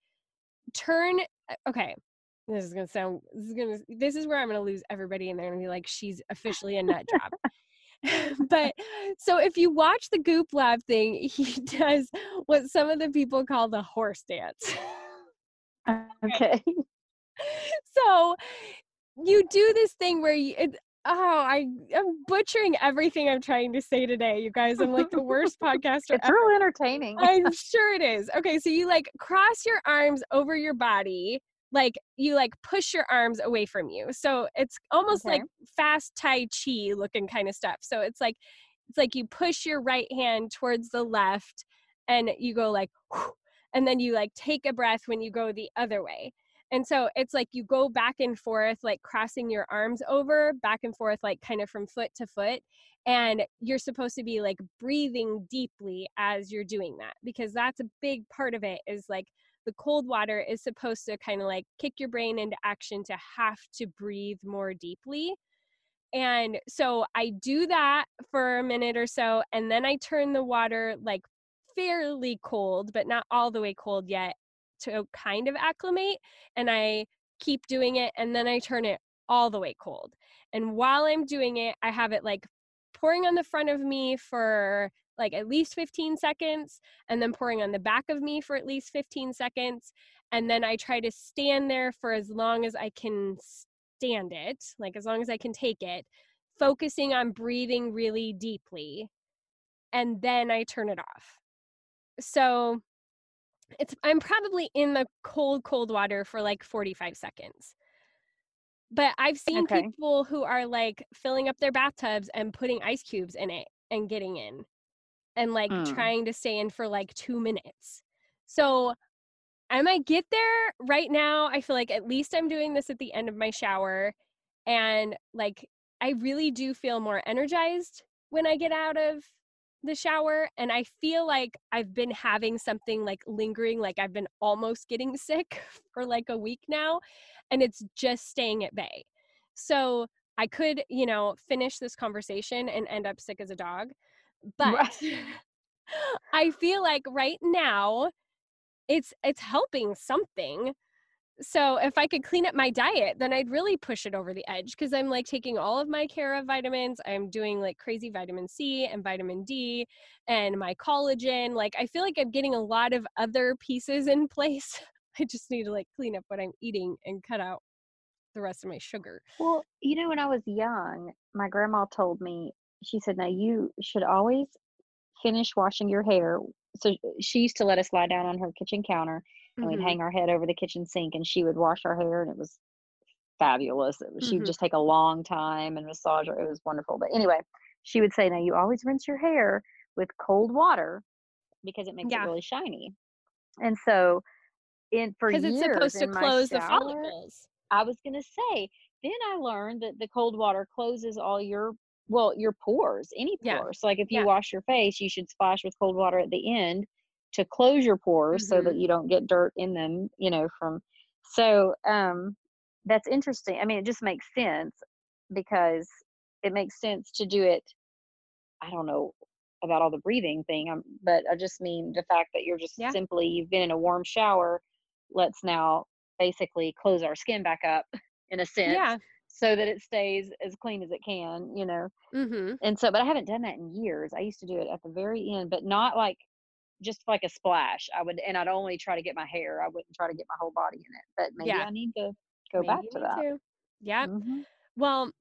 turn, okay. This is gonna sound. This is gonna. This is where I'm gonna lose everybody, and they're gonna be like, "She's officially a nut job." But so if you watch the Goop Lab thing, he does what some of the people call the horse dance. Okay. So you do this thing where you, it, oh, I, I'm butchering everything I'm trying to say today, you guys. I'm like the worst podcaster It's ever. real entertaining. I'm sure it is. Okay, so you like cross your arms over your body, like you like push your arms away from you. So it's almost Okay. like fast Tai Chi looking kind of stuff. So it's like it's like you push your right hand towards the left and you go like whew, and then you like take a breath when you go the other way. And so it's like you go back and forth, like crossing your arms over, back and forth, like kind of from foot to foot. And you're supposed to be like breathing deeply as you're doing that, because that's a big part of it is like the cold water is supposed to kind of like kick your brain into action to have to breathe more deeply. And so I do that for a minute or so, and then I turn the water like fairly cold, but not all the way cold yet, to kind of acclimate. And I keep doing it, and then I turn it all the way cold. And while I'm doing it, I have it like pouring on the front of me for like at least fifteen seconds, and then pouring on the back of me for at least fifteen seconds. And then I try to stand there for as long as I can stand it, like as long as I can take it, focusing on breathing really deeply. And then I turn it off. So it's I'm probably in the cold, cold water for like forty-five seconds. But I've seen Okay. people who are like filling up their bathtubs and putting ice cubes in it and getting in and like Mm. trying to stay in for like two minutes. So I might get there right now. I feel like at least I'm doing this at the end of my shower. And like, I really do feel more energized when I get out of the shower. And I feel like I've been having something like lingering, like I've been almost getting sick for like a week now, and it's just staying at bay. So I could, you know, finish this conversation and end up sick as a dog. But Right. I feel like right now it's it's helping something. So if I could clean up my diet, then I'd really push it over the edge, because I'm like taking all of my Cara vitamins. I'm doing like crazy vitamin C and vitamin D and my collagen. Like I feel like I'm getting a lot of other pieces in place. I just need to like clean up what I'm eating and cut out the rest of my sugar. Well, you know, when I was young, my grandma told me, she said, now you should always finish washing your hair. So she used to let us lie down on her kitchen counter and we'd Mhm. hang our head over the kitchen sink and she would wash our hair and it was fabulous. It was, she'd Mhm. just take a long time and massage her. It was wonderful. But anyway, she would say, now you always rinse your hair with cold water because it makes it Yeah, really shiny. And so in for because it's years supposed to in my close the shower, follicles. I was gonna say, then I learned that the cold water closes all your well, your pores, any Yeah. pores. So like if you Yeah. wash your face, you should splash with cold water at the end to close your pores so that Mhm. you don't get dirt in them, you know, from so um that's interesting. I mean, it just makes sense because it makes sense to do it. I don't know about all the breathing thing, um, but I just mean the fact that you're just Yeah. simply you've been in a warm shower. Let's now basically close our skin back up in a sense Yeah. so that it stays as clean as it can, you know. Mhm. And so, but I haven't done that in years. I used to do it at the very end, but not like just like a splash. I would, and I'd only try to get my hair. I wouldn't try to get my whole body in it. But maybe Yeah. I need to go Maybe back you to need that. to. Yep. Hmm. Well,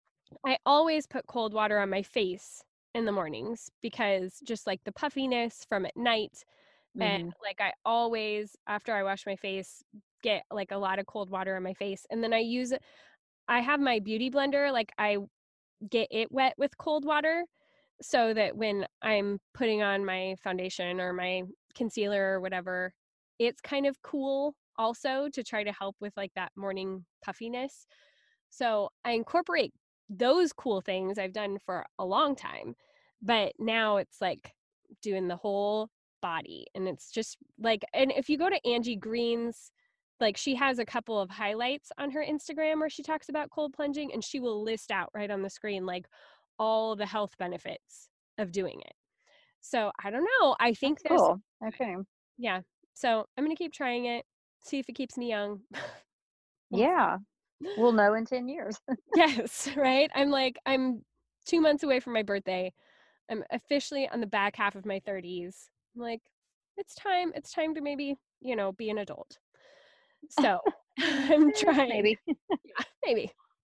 I always put cold water on my face in the mornings, because just like the puffiness from at night, and Hmm. like I always, after I wash my face, get like a lot of cold water on my face. And then I use it. I have my beauty blender, like I get it wet with cold water so that when I'm putting on my foundation or my concealer or whatever, it's kind of cool also, to try to help with like that morning puffiness. So I incorporate those cool things I've done for a long time, but now it's like doing the whole body. And it's just like, and if you go to Angie Green's, like she has a couple of highlights on her Instagram where she talks about cold plunging, and she will list out right on the screen like all the health benefits of doing it. So I don't know. I think That's there's, cool. Okay. yeah. So I'm going to keep trying it, see if it keeps me young. We'll Yeah. see. We'll know in ten years. Yes, right? I'm like, I'm two months away from my birthday. I'm officially on the back half of my thirties. I'm like, it's time, it's time to maybe, you know, be an adult. So I'm trying. Maybe. Yeah, maybe.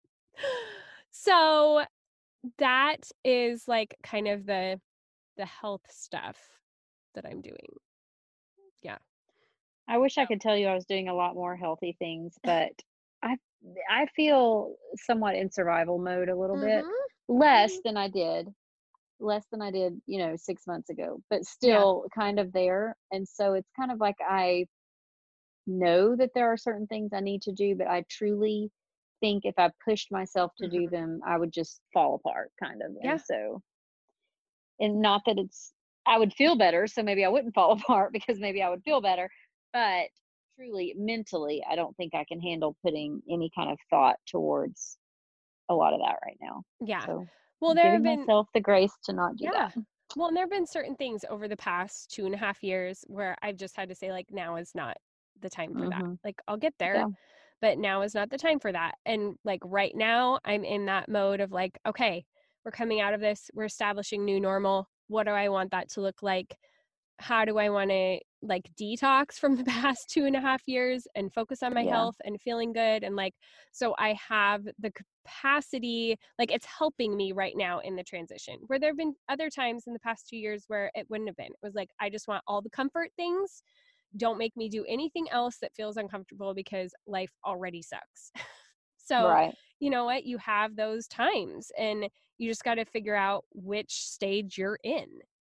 So that is like kind of the the health stuff that I'm doing. Yeah. I wish I So could tell you I was doing a lot more healthy things, but I I feel somewhat in survival mode a little bit. Mhm. Less Mhm. than I did. Less than I did, you know, six months ago, but Yeah. still kind of there. And so it's kind of like I know that there are certain things I need to do, but I truly think if I pushed myself to do Mhm. them, I would just fall apart kind of. Yeah. And so, and not that it's, I would feel better, so maybe I wouldn't fall apart because maybe I would feel better, but truly mentally, I don't think I can handle putting any kind of thought towards a lot of that right now. Yeah. So, Well, I'm there have giving been myself the grace to not do yeah. that. Well, and there have been certain things over the past two and a half years where I've just had to say, like, now is not the time for that. Hmm. Like, I'll get there, Yeah. but now is not the time for that. And like right now, I'm in that mode of like, okay, we're coming out of this, we're establishing new normal. What do I want that to look like? How do I want to like detox from the past two and a half years and focus on my Yeah. health and feeling good? And like, so I have the capacity, like it's helping me right now in the transition, where there have been other times in the past two years where it wouldn't have been. It was like, I just want all the comfort things. Don't make me do anything else that feels uncomfortable because life already sucks. So, Right. you know what? You have those times and you just got to figure out which stage you're in.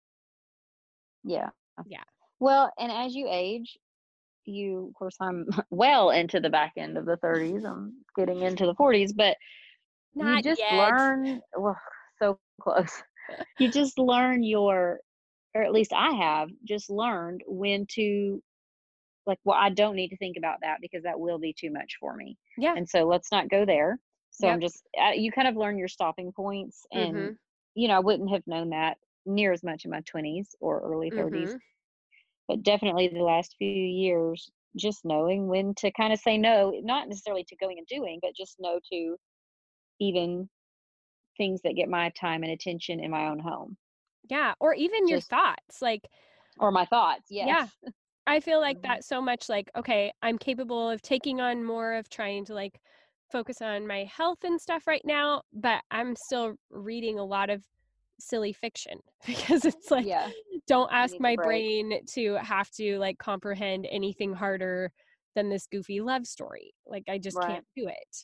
Yeah. Yeah. Well, and as you age, you, of course, I'm well into the back end of the thirties. I'm getting into the forties, but you Not just yet. learn, well, so close. You just learn your, or at least I have just learned when to, like, well, I don't need to think about that because that will be too much for me. Yeah. And so let's not go there. So I'm Yep. just, uh, you kind of learn your stopping points. And, Mhm. you know, I wouldn't have known that near as much in my twenties or early thirties, Mhm. but definitely the last few years, just knowing when to kind of say no, not necessarily to going and doing, but just no to even things that get my time and attention in my own home. Yeah, or even your Just, thoughts. Like, or my thoughts, yes. yeah. I feel like Mhm. that so much like, okay, I'm capable of taking on more of trying to like focus on my health and stuff right now, but I'm still reading a lot of silly fiction because it's like, Yeah, don't you ask need the my break. brain to have to like comprehend anything harder than this goofy love story. Like, I just Right. can't do it.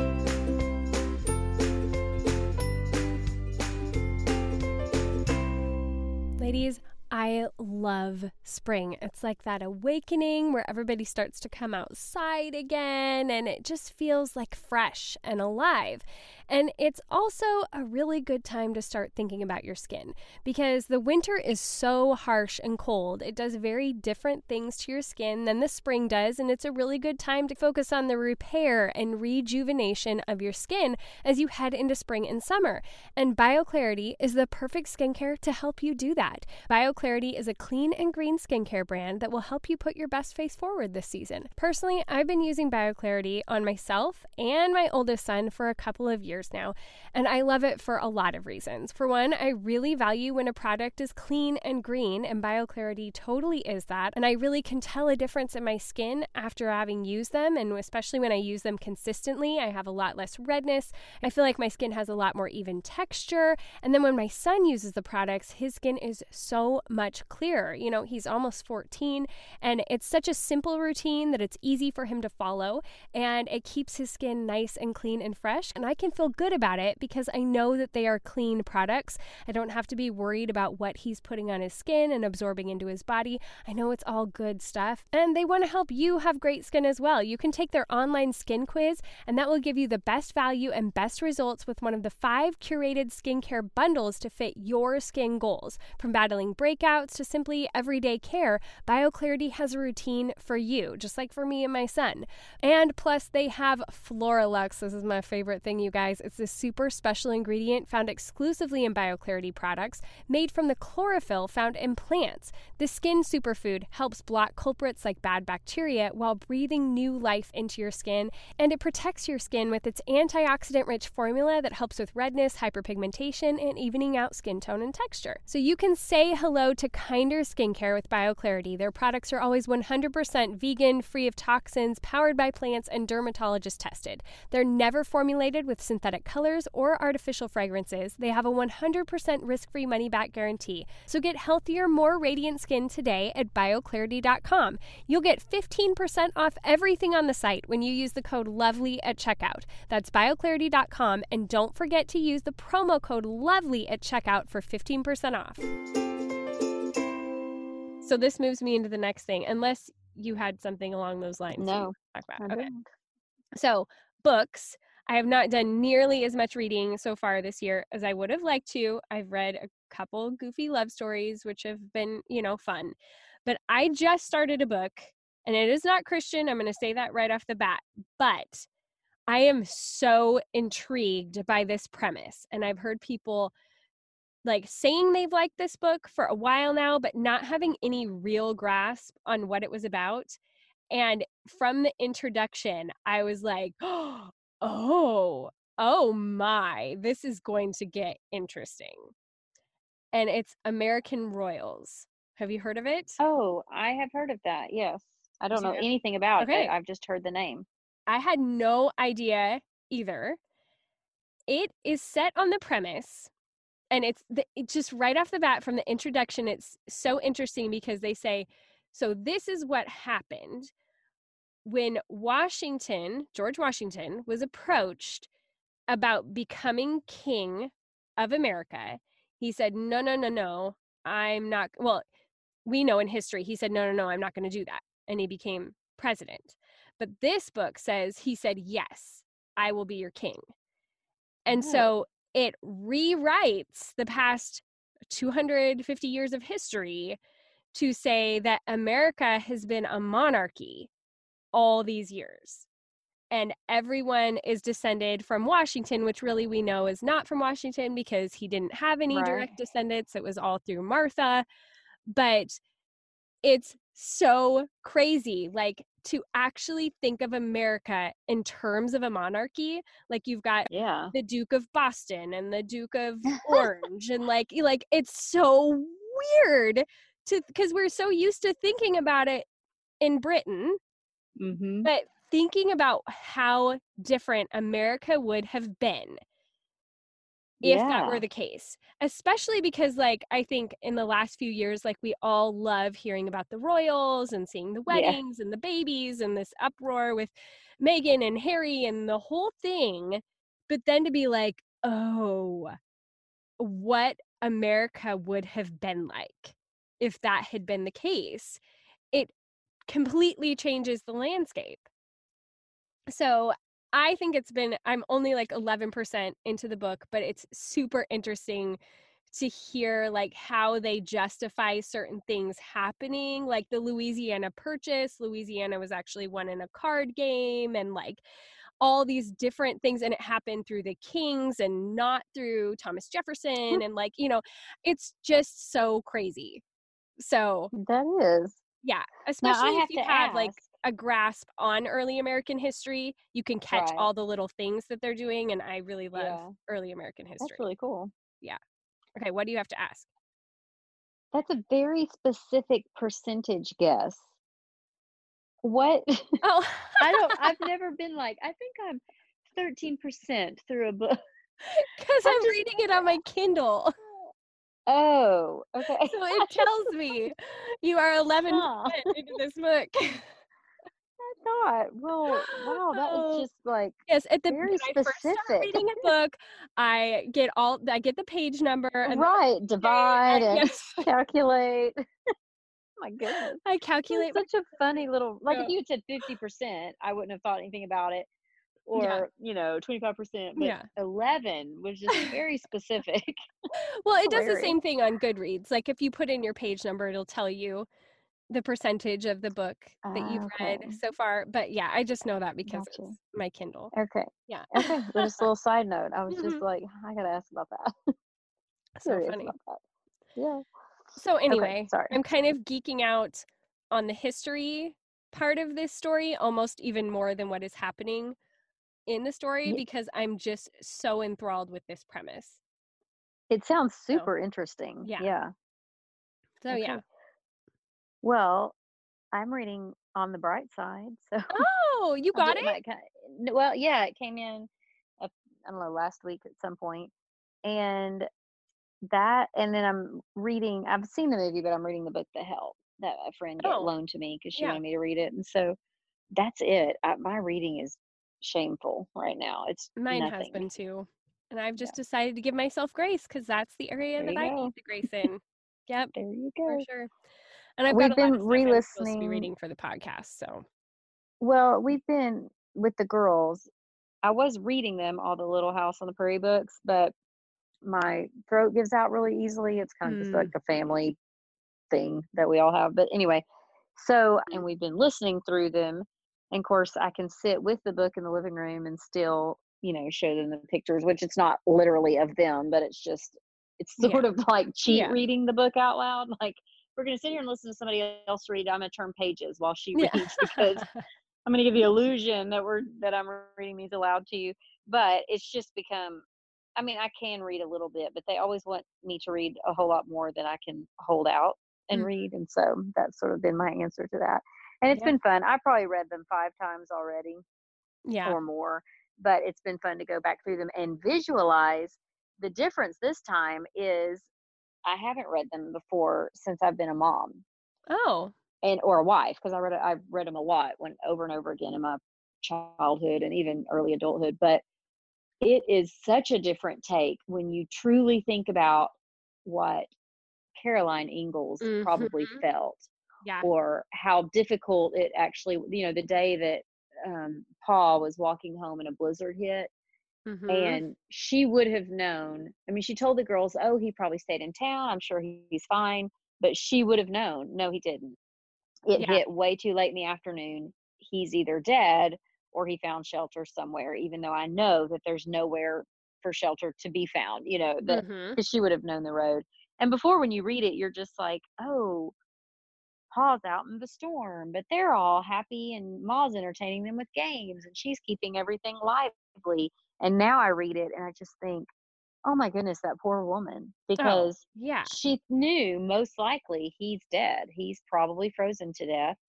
Ladies, I love spring. It's like that awakening where everybody starts to come outside again and it just feels like fresh and alive. And it's also a really good time to start thinking about your skin because the winter is so harsh and cold. It does very different things to your skin than the spring does, and it's a really good time to focus on the repair and rejuvenation of your skin as you head into spring and summer. And BioClarity is the perfect skincare to help you do that. BioClarity is a clean and green skincare brand that will help you put your best face forward this season. Personally, I've been using BioClarity on myself and my oldest son for a couple of years now, and I love it for a lot of reasons. For one, I really value when a product is clean and green, and BioClarity totally is that, and I really can tell a difference in my skin after having used them, and especially when I use them consistently, I have a lot less redness. I feel like my skin has a lot more even texture, and then when my son uses the products, his skin is so much clearer. You know, he's almost fourteen, and it's such a simple routine that it's easy for him to follow, and it keeps his skin nice and clean and fresh, and I can feel good about it because I know that they are clean products. I don't have to be worried about what he's putting on his skin and absorbing into his body. I know it's all good stuff, and they want to help you have great skin as well. You can take their online skin quiz, and that will give you the best value and best results with one of the five curated skincare bundles to fit your skin goals. From battling breakouts to simply everyday care, BioClarity has a routine for you, just like for me and my son. And plus, they have Floralux. This is my favorite thing, you guys. guys, it's this super special ingredient found exclusively in BioClarity products made from the chlorophyll found in plants. The skin superfood helps block culprits like bad bacteria while breathing new life into your skin, and it protects your skin with its antioxidant-rich formula that helps with redness, hyperpigmentation, and evening out skin tone and texture. So you can say hello to kinder skincare with BioClarity. Their products are always one hundred percent vegan, free of toxins, powered by plants, and dermatologist tested. They're never formulated with synthetic colors or artificial fragrances. They have a one hundred percent risk-free money-back guarantee. So get healthier, more radiant skin today at bio clarity dot com. You'll get fifteen percent off everything on the site when you use the code LOVELY at checkout. That's bio clarity dot com, and don't forget to use the promo code LOVELY at checkout for fifteen percent off. So this moves me into the next thing, unless you had something along those lines. No. Talk I about. Okay. didn't. So books. I have not done nearly as much reading so far this year as I would have liked to. I've read a couple goofy love stories, which have been, you know, fun. But I just started a book, and it is not Christian. I'm going to say that right off the bat. But I am so intrigued by this premise. And I've heard people like saying they've liked this book for a while now, but not having any real grasp on what it was about. And from the introduction, I was like, oh, oh my, this is going to get interesting. And it's American Royals. Have you heard of it? Oh, I have heard of that. Yes. I don't know Yeah. anything about Okay. it. I've just heard the name. I had no idea either. It is set on the premise, and it's the, it just right off the bat from the introduction, it's so interesting because they say, so this is what happened when Washington, George Washington, was approached about becoming king of America. He said, no, no, no, no, I'm not. Well, we know in history, he said, no, no, no, I'm not going to do that. And he became president. But this book says he said, yes, I will be your king. And Oh. so it rewrites the past two hundred fifty years of history to say that America has been a monarchy all these years. And everyone is descended from Washington, which really we know is not from Washington because he didn't have any Right. direct descendants. It was all through Martha. But it's so crazy, like, to actually think of America in terms of a monarchy. Like, you've got Yeah. the Duke of Boston and the Duke of Orange, and like, like it's so weird to because we're so used to thinking about it in Britain, Mm-hmm. but thinking about how different America would have been if Yeah. that were the case, especially because, like, I think in the last few years, like, we all love hearing about the royals and seeing the Yeah. weddings and the babies and this uproar with Meghan and Harry and the whole thing. But then to be like, oh, what America would have been like if that had been the case, it completely changes the landscape. So I think it's been, I'm only like eleven percent into the book, but it's super interesting to hear like how they justify certain things happening, like the Louisiana Purchase. Louisiana was actually won in a card game, and like all these different things, and it happened through the Kings and not through Thomas Jefferson. And like, you know, it's just so crazy. So That is. yeah, Now especially I if have you to have like ask. a grasp on early American history, you can catch Right. all the little things that they're doing. And I really love Yeah. early American history. That's really cool. Okay, what do you have to ask? That's a very specific percentage guess. What? Oh, I don't. I've never been like. I think I'm thirteen percent through a book. because I'm I'm just. reading it on my Kindle. Oh, okay. So it tells me you are eleven Huh. percent into this book. I thought. Well, wow, that was Oh, just like yes, at the very when I first start specific. reading a book, I get all I get the page number and Right. then Divide I, and yes, calculate. My goodness. I That's calculate my such a funny little. Like if yeah, you had said fifty percent, I wouldn't have thought anything about it. yeah, Or you know, twenty-five percent. But yeah. eleven was just very specific. Well, it does the Hilarious. same thing on Goodreads. Like if you put in your page number, it'll tell you the percentage of the book that Ah, you've read okay. so far, but yeah, I just know that because Gotcha. it's my Kindle. Okay. Yeah. Okay. But just a little side note. I was just Mhm. like, I gotta ask about that. So Curious funny. about that. Yeah. So Okay. anyway, Sorry. I'm kind of geeking out on the history part of this story almost even more than what is happening in the story Yeah, because I'm just so enthralled with this premise. it sounds So, super interesting. yeah. Yeah. So yeah. Okay. Well, I'm reading On the Bright Side, so Oh, you I'll got just it? my kind. Well, yeah, it came in. uh, I don't know, last week at some point, and that, and then I'm reading. I've seen the movie, but I'm reading the book, The Help, that a friend get Oh, loaned to me because she yeah. wanted me to read it, and so that's it. I, my reading is shameful right now. It's Mine has nothing. been too. And I've Yeah, just decided to give myself grace because that's the area there that you I go. need the grace in. Yep, There you for go. sure. And I've got We've a lot been of stuff I'm supposed to be re-listening. reading for the podcast. So, Well, we've been with the girls. I was reading them all the Little House on the Prairie books, but my throat gives out really easily. It's kind of just like mm, a family thing that we all have. But anyway, so, and we've been listening through them. And of course, I can sit with the book in the living room and still, you know, show them the pictures, which it's not literally of them, but it's just, it's yeah, sort of like cheat yeah, reading the book out loud. Like, we're going to sit here and listen to somebody else read. I'm going to turn pages while she yeah. reads because I'm going to give the illusion that we're that I'm reading these aloud to you, but it's just become. I mean, I can read a little bit, but they always want me to read a whole lot more than I can hold out and Mhm. read, and so that's sort of been my answer to that. And it's Yeah, been fun. I probably read them five times already yeah. or more, but it's been fun to go back through them and visualize. The difference this time is I haven't read them before since I've been a mom Oh, and or a wife because I read it- I've read them a lot when over and over again in my childhood and even early adulthood. But it is such a different take when you truly think about what Caroline Ingalls hmm, probably felt, yeah. or how difficult it actually. You know, the day that um, Paul was walking home and a blizzard hit, Hmm. and she would have known. I mean, she told the girls, "Oh, he probably stayed in town. I'm sure he's fine." But she would have known. No, he didn't. It Yeah. hit way too late in the afternoon. He's either dead or he found shelter somewhere, even though I know that there's nowhere for shelter to be found, you know, that Hmm. because she would have known the road. And before, when you read it, you're just like, oh, Pa's out in the storm, but they're all happy and Ma's entertaining them with games and she's keeping everything lively. And now I read it and I just think, oh my goodness, that poor woman, Oh, because yeah. she knew most likely he's dead. He's probably frozen to death,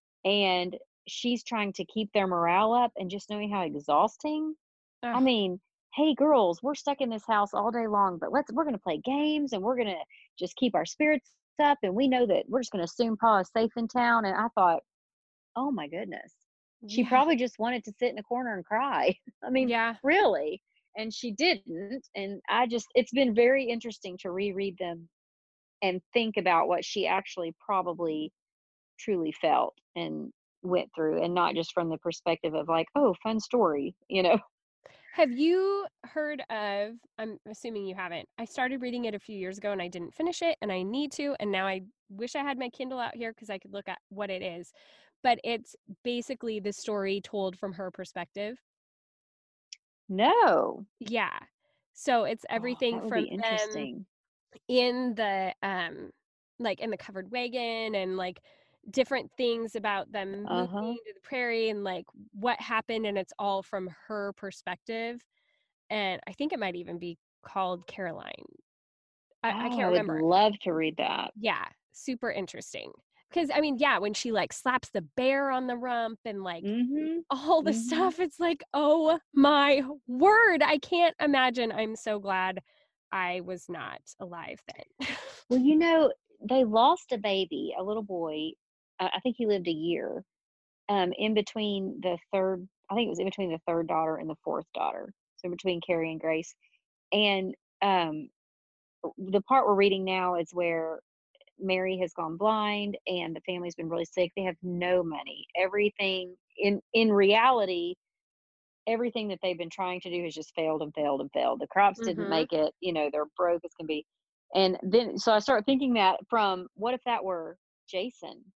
and she's trying to keep their morale up and just knowing how exhausting. I Oh, mean, hey girls, we're stuck in this house all day long, but let's we're going to play games and we're going to just keep our spirits up, and we know that we're just going to assume Pa is safe in town. And I thought, oh my goodness, she yeah. probably just wanted to sit in a corner and cry. I mean, Yeah. really. And she didn't. And I just, it's been very interesting to reread them and think about what she actually probably truly felt and went through, and not just from the perspective of like, oh, fun story, you know. Have you heard of, I'm assuming you haven't. I started reading it a few years ago and I didn't finish it and I need to. And now I wish I had my Kindle out here because I could look at what it is. But it's basically the story told from her perspective. No. Yeah. So it's Oh, everything that would be from them interesting. in the um like in the covered wagon and like different things about them moving Uh-huh. to the prairie and like what happened and it's all from her perspective. And I think it might even be called Caroline. I, I Oh, can't I would remember. love to read that. Yeah, super interesting. Because I mean, yeah, when she like slaps the bear on the rump and like Mm-hmm. all the Mm-hmm. stuff, it's like, oh my word. I can't imagine. I'm so glad I was not alive then. Well, you know, they lost a baby, a little boy. uh, I think he lived a year, um, in between the third, I think it was in between the third daughter and the fourth daughter. So between Carrie and Grace. And um, the part we're reading now is where Mary has gone blind and the family's been really sick. They have no money. Everything in in reality, everything that they've been trying to do has just failed and failed and failed. The crops didn't Mm-hmm. make it, you know, they're broke as can be. And then so I start thinking that from what if that were Jason?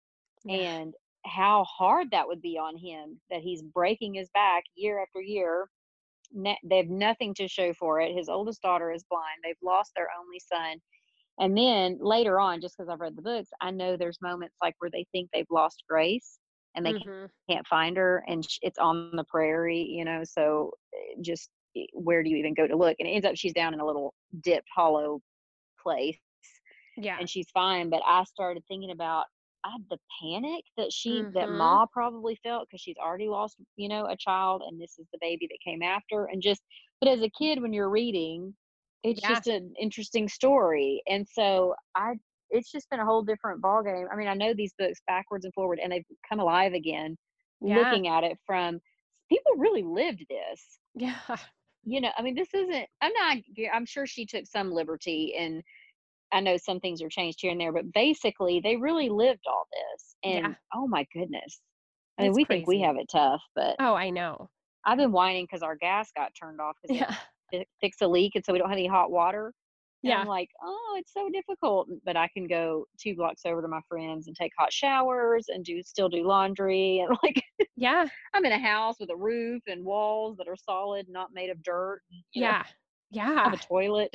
Yeah. and how hard that would be on him, that he's breaking his back year after year. Ne- they have nothing to show for it. His oldest daughter is blind. They've lost their only son. And then later on, just because I've read the books, I know there's moments like where they think they've lost Grace and they can't, Mm-hmm. can't find her, and sh- it's on the prairie, you know. So eh, just eh, where do you even go to look? And it ends up she's down in a little dipped, hollow place, Yeah. and she's fine. But I started thinking about I, the panic that she that Mm-hmm. Ma probably felt because she's already lost, you know, a child, and this is the baby that came after, and just. But as a kid, when you're reading, it's Yeah. just an interesting story, and so I. It's just been a whole different ballgame. I mean, I know these books backwards and forward, and they've come alive again. Yeah. Looking at it from people really lived this, Yeah. you know. I mean, this isn't. I'm not. I'm sure she took some liberty, and I know some things are changed here and there, but basically, they really lived all this. And Yeah. oh my goodness, I mean, It's we think we crazy. have it tough, but Oh, I know. I've been whining because our gas got turned off because they Yeah. had to fi- fix a leak, and so we don't have any hot water. And I'm Yeah. like, oh, it's so difficult. But I can go two blocks over to my friends and take hot showers and do still do laundry. And like, Yeah. I'm in a house with a roof and walls that are solid, not made of dirt. You know, Yeah. I have Yeah. a toilet.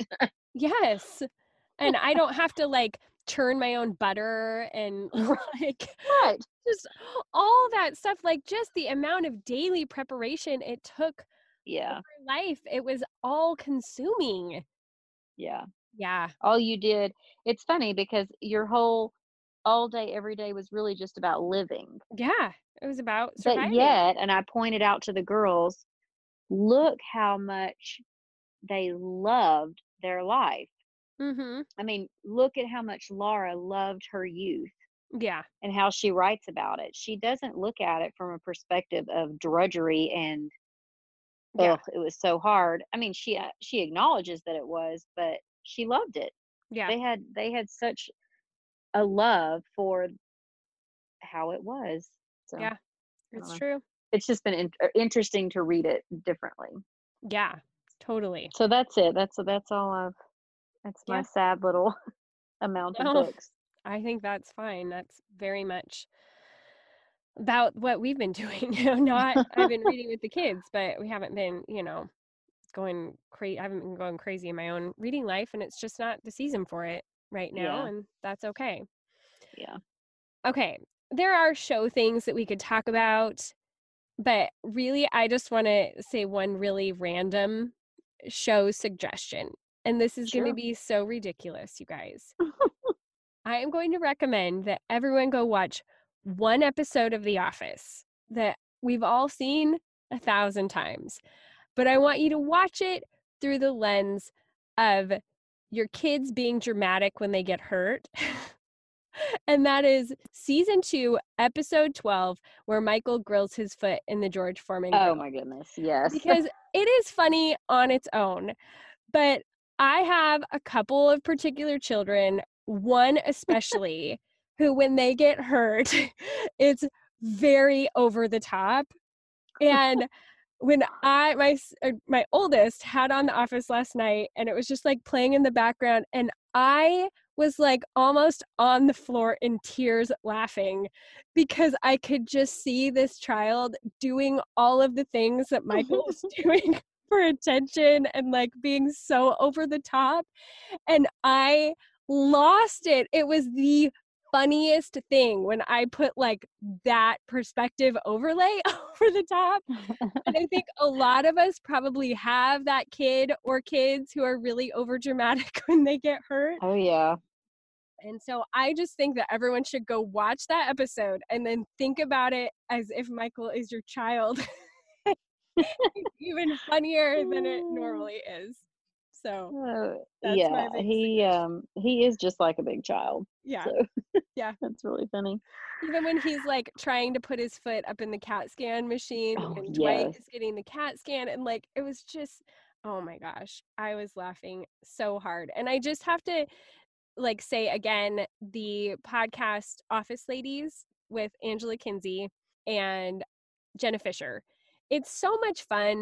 Yes. And I don't have to like churn my own butter and like Right. just all that stuff. Like just the amount of daily preparation it took for Yeah. my life. It was all consuming. Yeah. Yeah. All you did, it's funny because your whole all day, every day was really just about living. Yeah. It was about But surviving. yet, and I pointed out to the girls, look how much they loved their life. Mm-hmm. I mean, look at how much Laura loved her youth Yeah. and how she writes about it. She doesn't look at it from a perspective of drudgery and, Yeah. ugh, it was so hard. I mean, she uh, she acknowledges that it was, but she loved it. Yeah. They had they had such a love for how it was. So, Yeah. I don't It's know. true. It's just been in uh, interesting to read it differently. Yeah. Totally. So that's it. That's that's all I've that's my Yeah. sad little amount of No, books. I think that's fine. That's very much about what we've been doing. You know, not I've been reading with the kids, but we haven't been, you know, going crazy. I haven't been going crazy in my own reading life, and it's just not the season for it right now, Yeah, and that's okay. yeah. Okay, there are show things that we could talk about, but really, I just want to say one really random show suggestion, and this is going to Sure. be so ridiculous, you guys. I am going to recommend that everyone go watch one episode of The Office that we've all seen a thousand times. But I want you to watch it through the lens of your kids being dramatic when they get hurt. And that is season two, episode twelve, where Michael grills his foot in the George Foreman Oh grill. my goodness. Yes. Because it is funny on its own. But I have a couple of particular children, one especially, who when they get hurt, it's very over the top. And when I my s- uh, my oldest had on The Office last night, and it was just like playing in the background, and I was like almost on the floor in tears laughing because I could just see this child doing all of the things that Michael is doing for attention and like being so over the top, and I lost it. It was the funniest thing when I put like that perspective overlay over the top. And I think a lot of us probably have that kid or kids who are really over dramatic when they get hurt. Oh yeah. And so I just think that everyone should go watch that episode and then think about it as if Michael is your child. It's even funnier than it normally is. So Uh, that's my yeah, big he suggestion. um he is just like a big child. Yeah. So Yeah. that's really funny. Even when he's like trying to put his foot up in the CAT scan machine Oh when Dwight yes. is getting the CAT scan, and like it was just, oh my gosh, I was laughing so hard. And I just have to like say again, the podcast Office Ladies with Angela Kinsey and Jenna Fisher. It's so much fun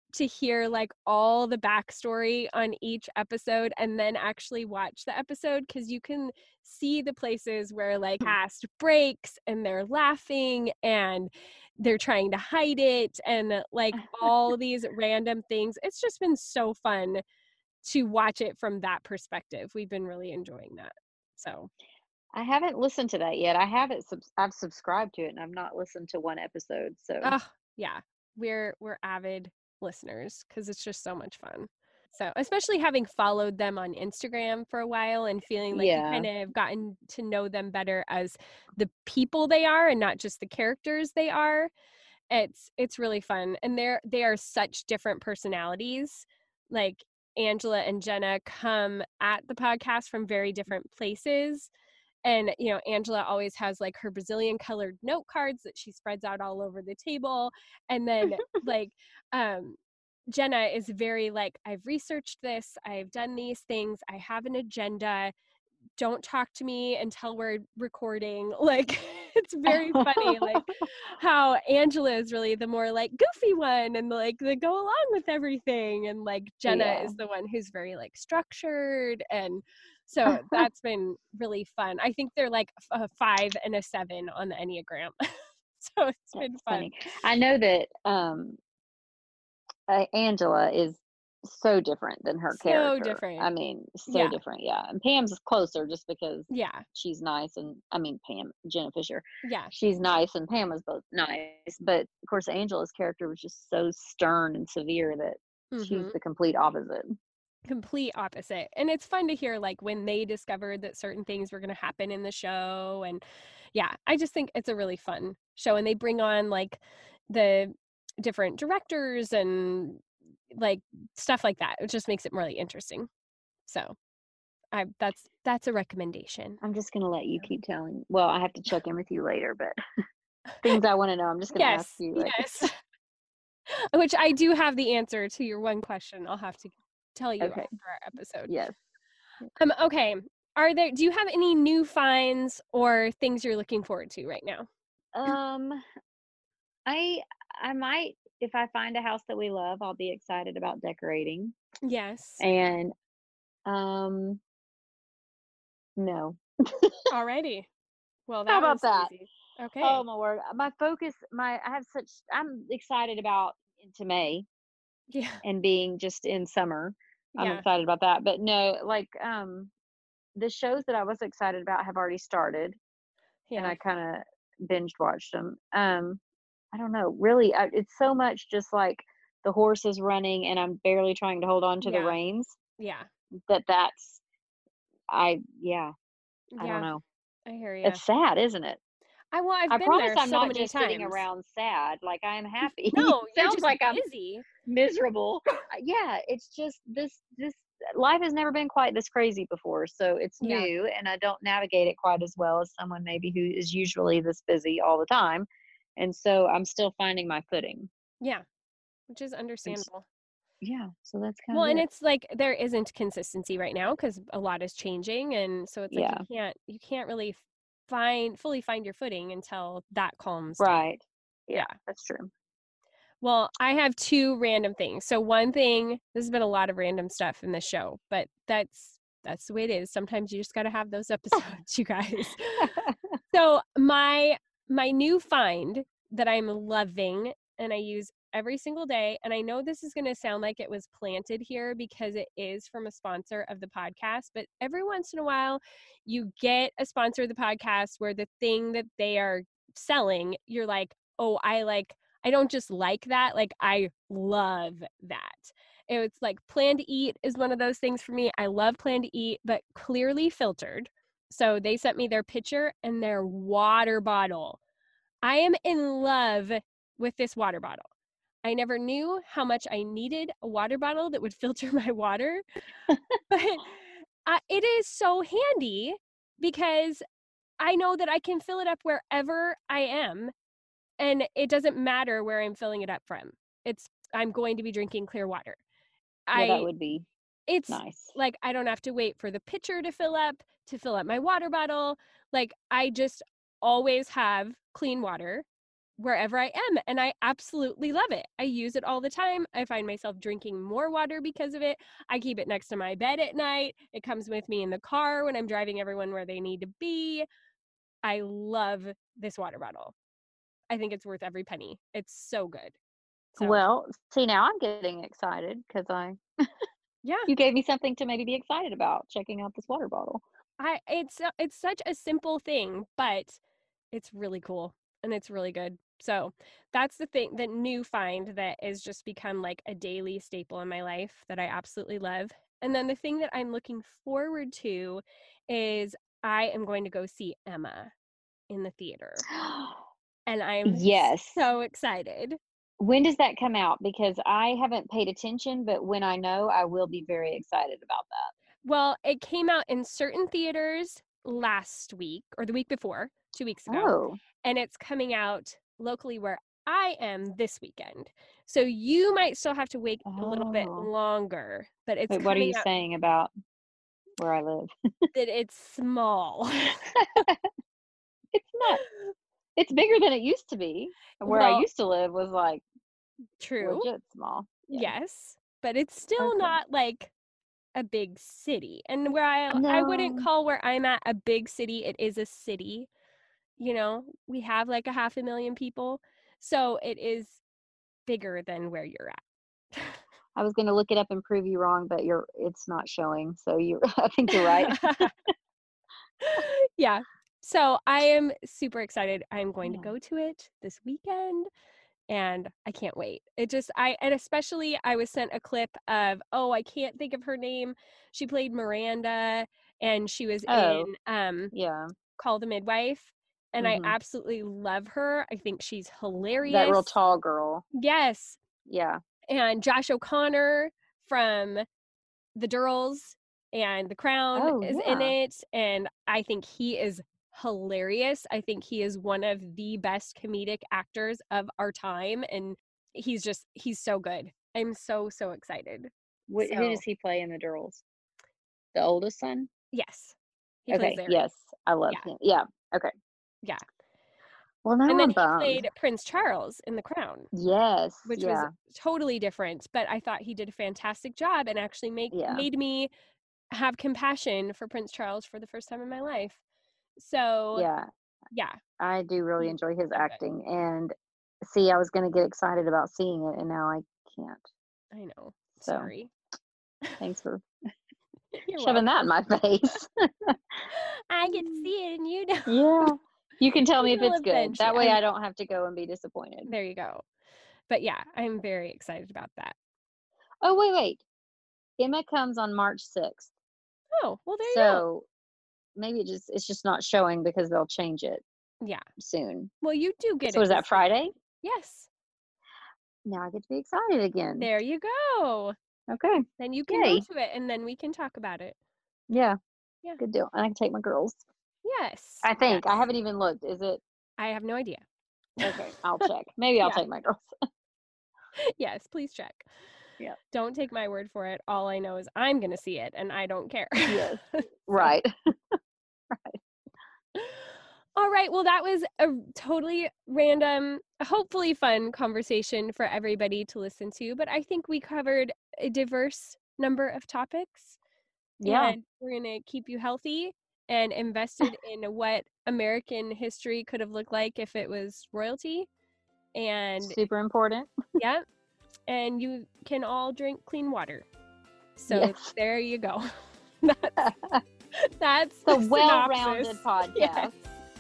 to hear like all the backstory on each episode and then actually watch the episode, because you can see the places where like cast breaks and they're laughing and they're trying to hide it and like all these random things. It's just been so fun to watch it from that perspective. We've been really enjoying that. So I haven't listened to that yet. I haven't subs- I've subscribed to it and I've not listened to one episode. So oh yeah, we're we're avid listeners because it's just so much fun. So especially having followed them on Instagram for a while and feeling like you yeah. kind of gotten to know them better as the people they are and not just the characters they are. It's it's really fun. And they're they are such different personalities. Like Angela and Jenna come at the podcast from very different places. And, you know, Angela always has like her Brazilian colored note cards that she spreads out all over the table. And then like, um, Jenna is very like, I've researched this, I've done these things, I have an agenda. Don't talk to me until we're recording. Like, it's very funny, like how Angela is really the more like goofy one and like the go along with everything. And like Jenna Yeah. is the one who's very like structured. And so that's been really fun. I think they're like a five and a seven on the Enneagram. So it's That's been fun. funny. I know that um uh, Angela is so different than her So character. different. I mean, so Yeah. different. Yeah. And Pam's closer just because Yeah. she's nice. And I mean, Pam, Jenna Fisher, Yeah. she's nice and Pam was both nice. But of course, Angela's character was just so stern and severe that she's Mhm. the complete opposite. Complete opposite. And it's fun to hear like when they discovered that certain things were going to happen in the show. And yeah, I just think it's a really fun show. And they bring on like the different directors and like stuff like that. It just makes it really interesting. So I that's that's a recommendation. I'm just going to let you keep telling. Well, I have to check in with you later, but things I want to know, I'm just going to Yes. ask you. Like, Yes. Which I do have the answer to your one question. I'll have to tell you okay. after our episode. Yes. Um, okay. Are there, do you have any new finds or things you're looking forward to right now? Um, I I might, if I find a house that we love, I'll be excited about decorating. Yes. And um, no. Alrighty. Well, How that about was that? easy. Okay. Oh my word! My focus, my I have such. I'm excited about into May Yeah. and being just in summer. I'm Yeah. excited about that. But no, like um, the shows that I was excited about have already started, and Yeah. I kind of binge watched them. Um, I don't know. Really, I, it's so much just like the horse is running, and I'm barely trying to hold on to the Yeah. reins. Yeah. That that's I yeah. I don't Yeah. know. I hear you. It's sad, isn't it? I well, I've I been promise there I'm so not many just times. sitting around sad. Like I'm happy. No, you're Sounds just like I'm busy. miserable. Uh, yeah, it's just this this life has never been quite this crazy before. So it's Yeah. new and I don't navigate it quite as well as someone maybe who is usually this busy all the time. And so I'm still finding my footing. Yeah. Which is And s- understandable. yeah, so that's kind Well, of and it. it's like there isn't consistency right now because a lot is changing, and so it's like Yeah, you can't you can't really find fully find your footing until that calms down. right. Yeah, Yeah. that's true. Well, I have two random things. So one thing, this has been a lot of random stuff in the show, but that's that's the way it is. Sometimes you just got to have those episodes, you guys. So my my new find that I'm loving and I use every single day, and I know this is going to sound like it was planted here because it is from a sponsor of the podcast, but every once in a while you get a sponsor of the podcast where the thing that they are selling, you're like, "Oh, I like I don't just like that, like I love that." It's like Plan to Eat is one of those things for me. I love Plan to Eat, but clearly filtered. So they sent me their pitcher and their water bottle. I am in love with this water bottle. I never knew how much I needed a water bottle that would filter my water, but uh, it is so handy because I know that I can fill it up wherever I am, and it doesn't matter where I'm filling it up from. It's I'm going to be drinking clear water. Yeah, that I would be it's nice. like I don't have to wait for the pitcher to fill up to fill up my water bottle. Like I just always have clean water wherever I am. And I absolutely love it. I use it all the time. I find myself drinking more water because of it. I keep it next to my bed at night. It comes with me in the car when I'm driving everyone where they need to be. I love this water bottle. I think it's worth every penny. It's so good. So, Well, see, now I'm getting excited because I yeah, you gave me something to maybe be excited about checking out this water bottle. I it's it's such a simple thing, but it's really cool and it's really good. So that's the thing, the new find that has just become like a daily staple in my life that I absolutely love. And then the thing that I'm looking forward to is I am going to go see Emma in the theater. And I'm Yes. so excited. When does that come out? Because I haven't paid attention, but when I know, I will be very excited about that. Well, it came out in certain theaters last week or the week before, two weeks ago. Oh. And it's coming out locally where I am this weekend. So you might still have to wait a little bit Oh. longer, but it's Wait, what are you out saying about where I live? that it's small. It's not. It's bigger than it used to be. Where I Well, used to live was like true. legit small. Yeah. Yes, but it's still Okay. not like a big city. And where I I No. wouldn't call where I'm at a big city. It is a city. You know, we have like a half a million people. So it is bigger than where you're at. I was going to look it up and prove you wrong, but you're it's not showing. So you I think you're right. Yeah. So I am super excited. I'm going Yeah. to go to it this weekend and I can't wait. It just, I, and especially I was sent a clip of, oh, I can't think of her name. She played Miranda and she was Oh. in um, Yeah. Call the Midwife. And Mhm. I absolutely love her. I think she's hilarious. That real tall girl. Yes. Yeah. And Josh O'Connor from The Durrells and The Crown Oh, is in yeah. it. And I think he is hilarious. I think he is one of the best comedic actors of our time. And he's just, he's so good. I'm so, so excited. Wh- So- Who does he play in the Durrells? The oldest son? Yes. He plays Okay. Larry. Yes. I love Yeah. him. Yeah. Okay. Yeah. Well, now And then I'm he bummed. played Prince Charles in The Crown, Yes. which yeah. was totally different. But I thought he did a fantastic job and actually make, Yeah. made me have compassion for Prince Charles for the first time in my life. So, Yeah. yeah. I do really He's enjoy his so good. acting. And see, I was going to get excited about seeing it, and now I can't. I know. So Sorry. thanks for You're shoving that welcome. in my face. I get to see it and you don't. Yeah. You can tell me if Well, it's good. eventually, That way I I don't have to go and be disappointed. There you go. But yeah, I'm very excited about that. Oh, wait, wait. Emma comes on March sixth. Oh, well, there you go. So maybe it just it's just not showing because they'll change it Yeah. soon. Well, you do get So it. is that this week. Friday? Yes. Now I get to be excited again. There you go. Okay. Then you can Yay. go to it and then we can talk about it. Yeah. Yeah. Good deal. And I can take my girls. Yes. I think. yes. I haven't even looked. Is it? I have no idea. Okay. I'll check. Maybe I'll Yeah. take my girls. Yes, please check. Yeah. Don't take my word for it. All I know is I'm going to see it and I don't care. Yes. So- Right. All right. Well, that was a totally random, hopefully fun conversation for everybody to listen to. But I think we covered a diverse number of topics. Yeah. And we're going to keep you healthy and invested in what American history could have looked like if it was royalty. And Super important. yeah. And you can all drink clean water. So Yes. there you go. That's, that's The the well-rounded synopsis. podcast. Yes.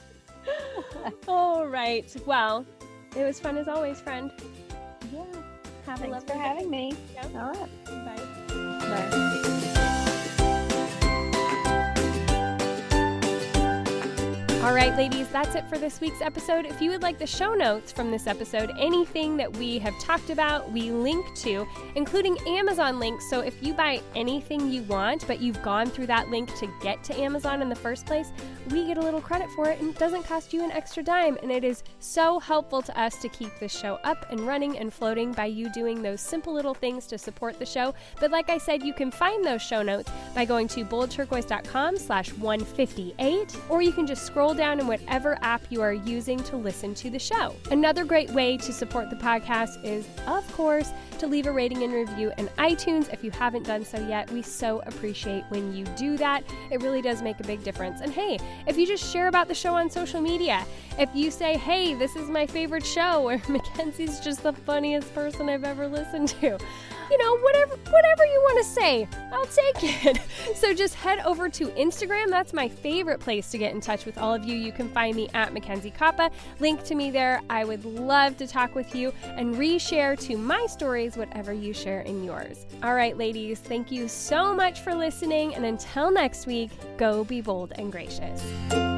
All right. Well, it was fun as always, friend. Yeah. Have a Thanks lovely for having day. me. Yeah. All right. Bye. Bye. All right, ladies, that's it for this week's episode. If you would like the show notes from this episode, anything that we have talked about, we link to, including Amazon links. So if you buy anything you want, but you've gone through that link to get to Amazon in the first place, we get a little credit for it and it doesn't cost you an extra dime. And it is so helpful to us to keep this show up and running and floating by you doing those simple little things to support the show. But like I said, you can find those show notes by going to boldturquoise.com slash 158, or you can just scroll scroll down in whatever app you are using to listen to the show. Another great way to support the podcast is, of course, to leave a rating and review in iTunes if you haven't done so yet. We so appreciate when you do that. It really does make a big difference. And hey, if you just share about the show on social media, if you say, hey, this is my favorite show, or Mackenzie's just the funniest person I've ever listened to, you know, whatever whatever you want to say, I'll take it. So just head over to Instagram. That's my favorite place to get in touch with all of you. You can find me at Mackenzie Koppa. Link to me there. I would love to talk with you and reshare to my stories whatever you share in yours. All right, ladies, thank you so much for listening. And until next week, go be bold and gracious.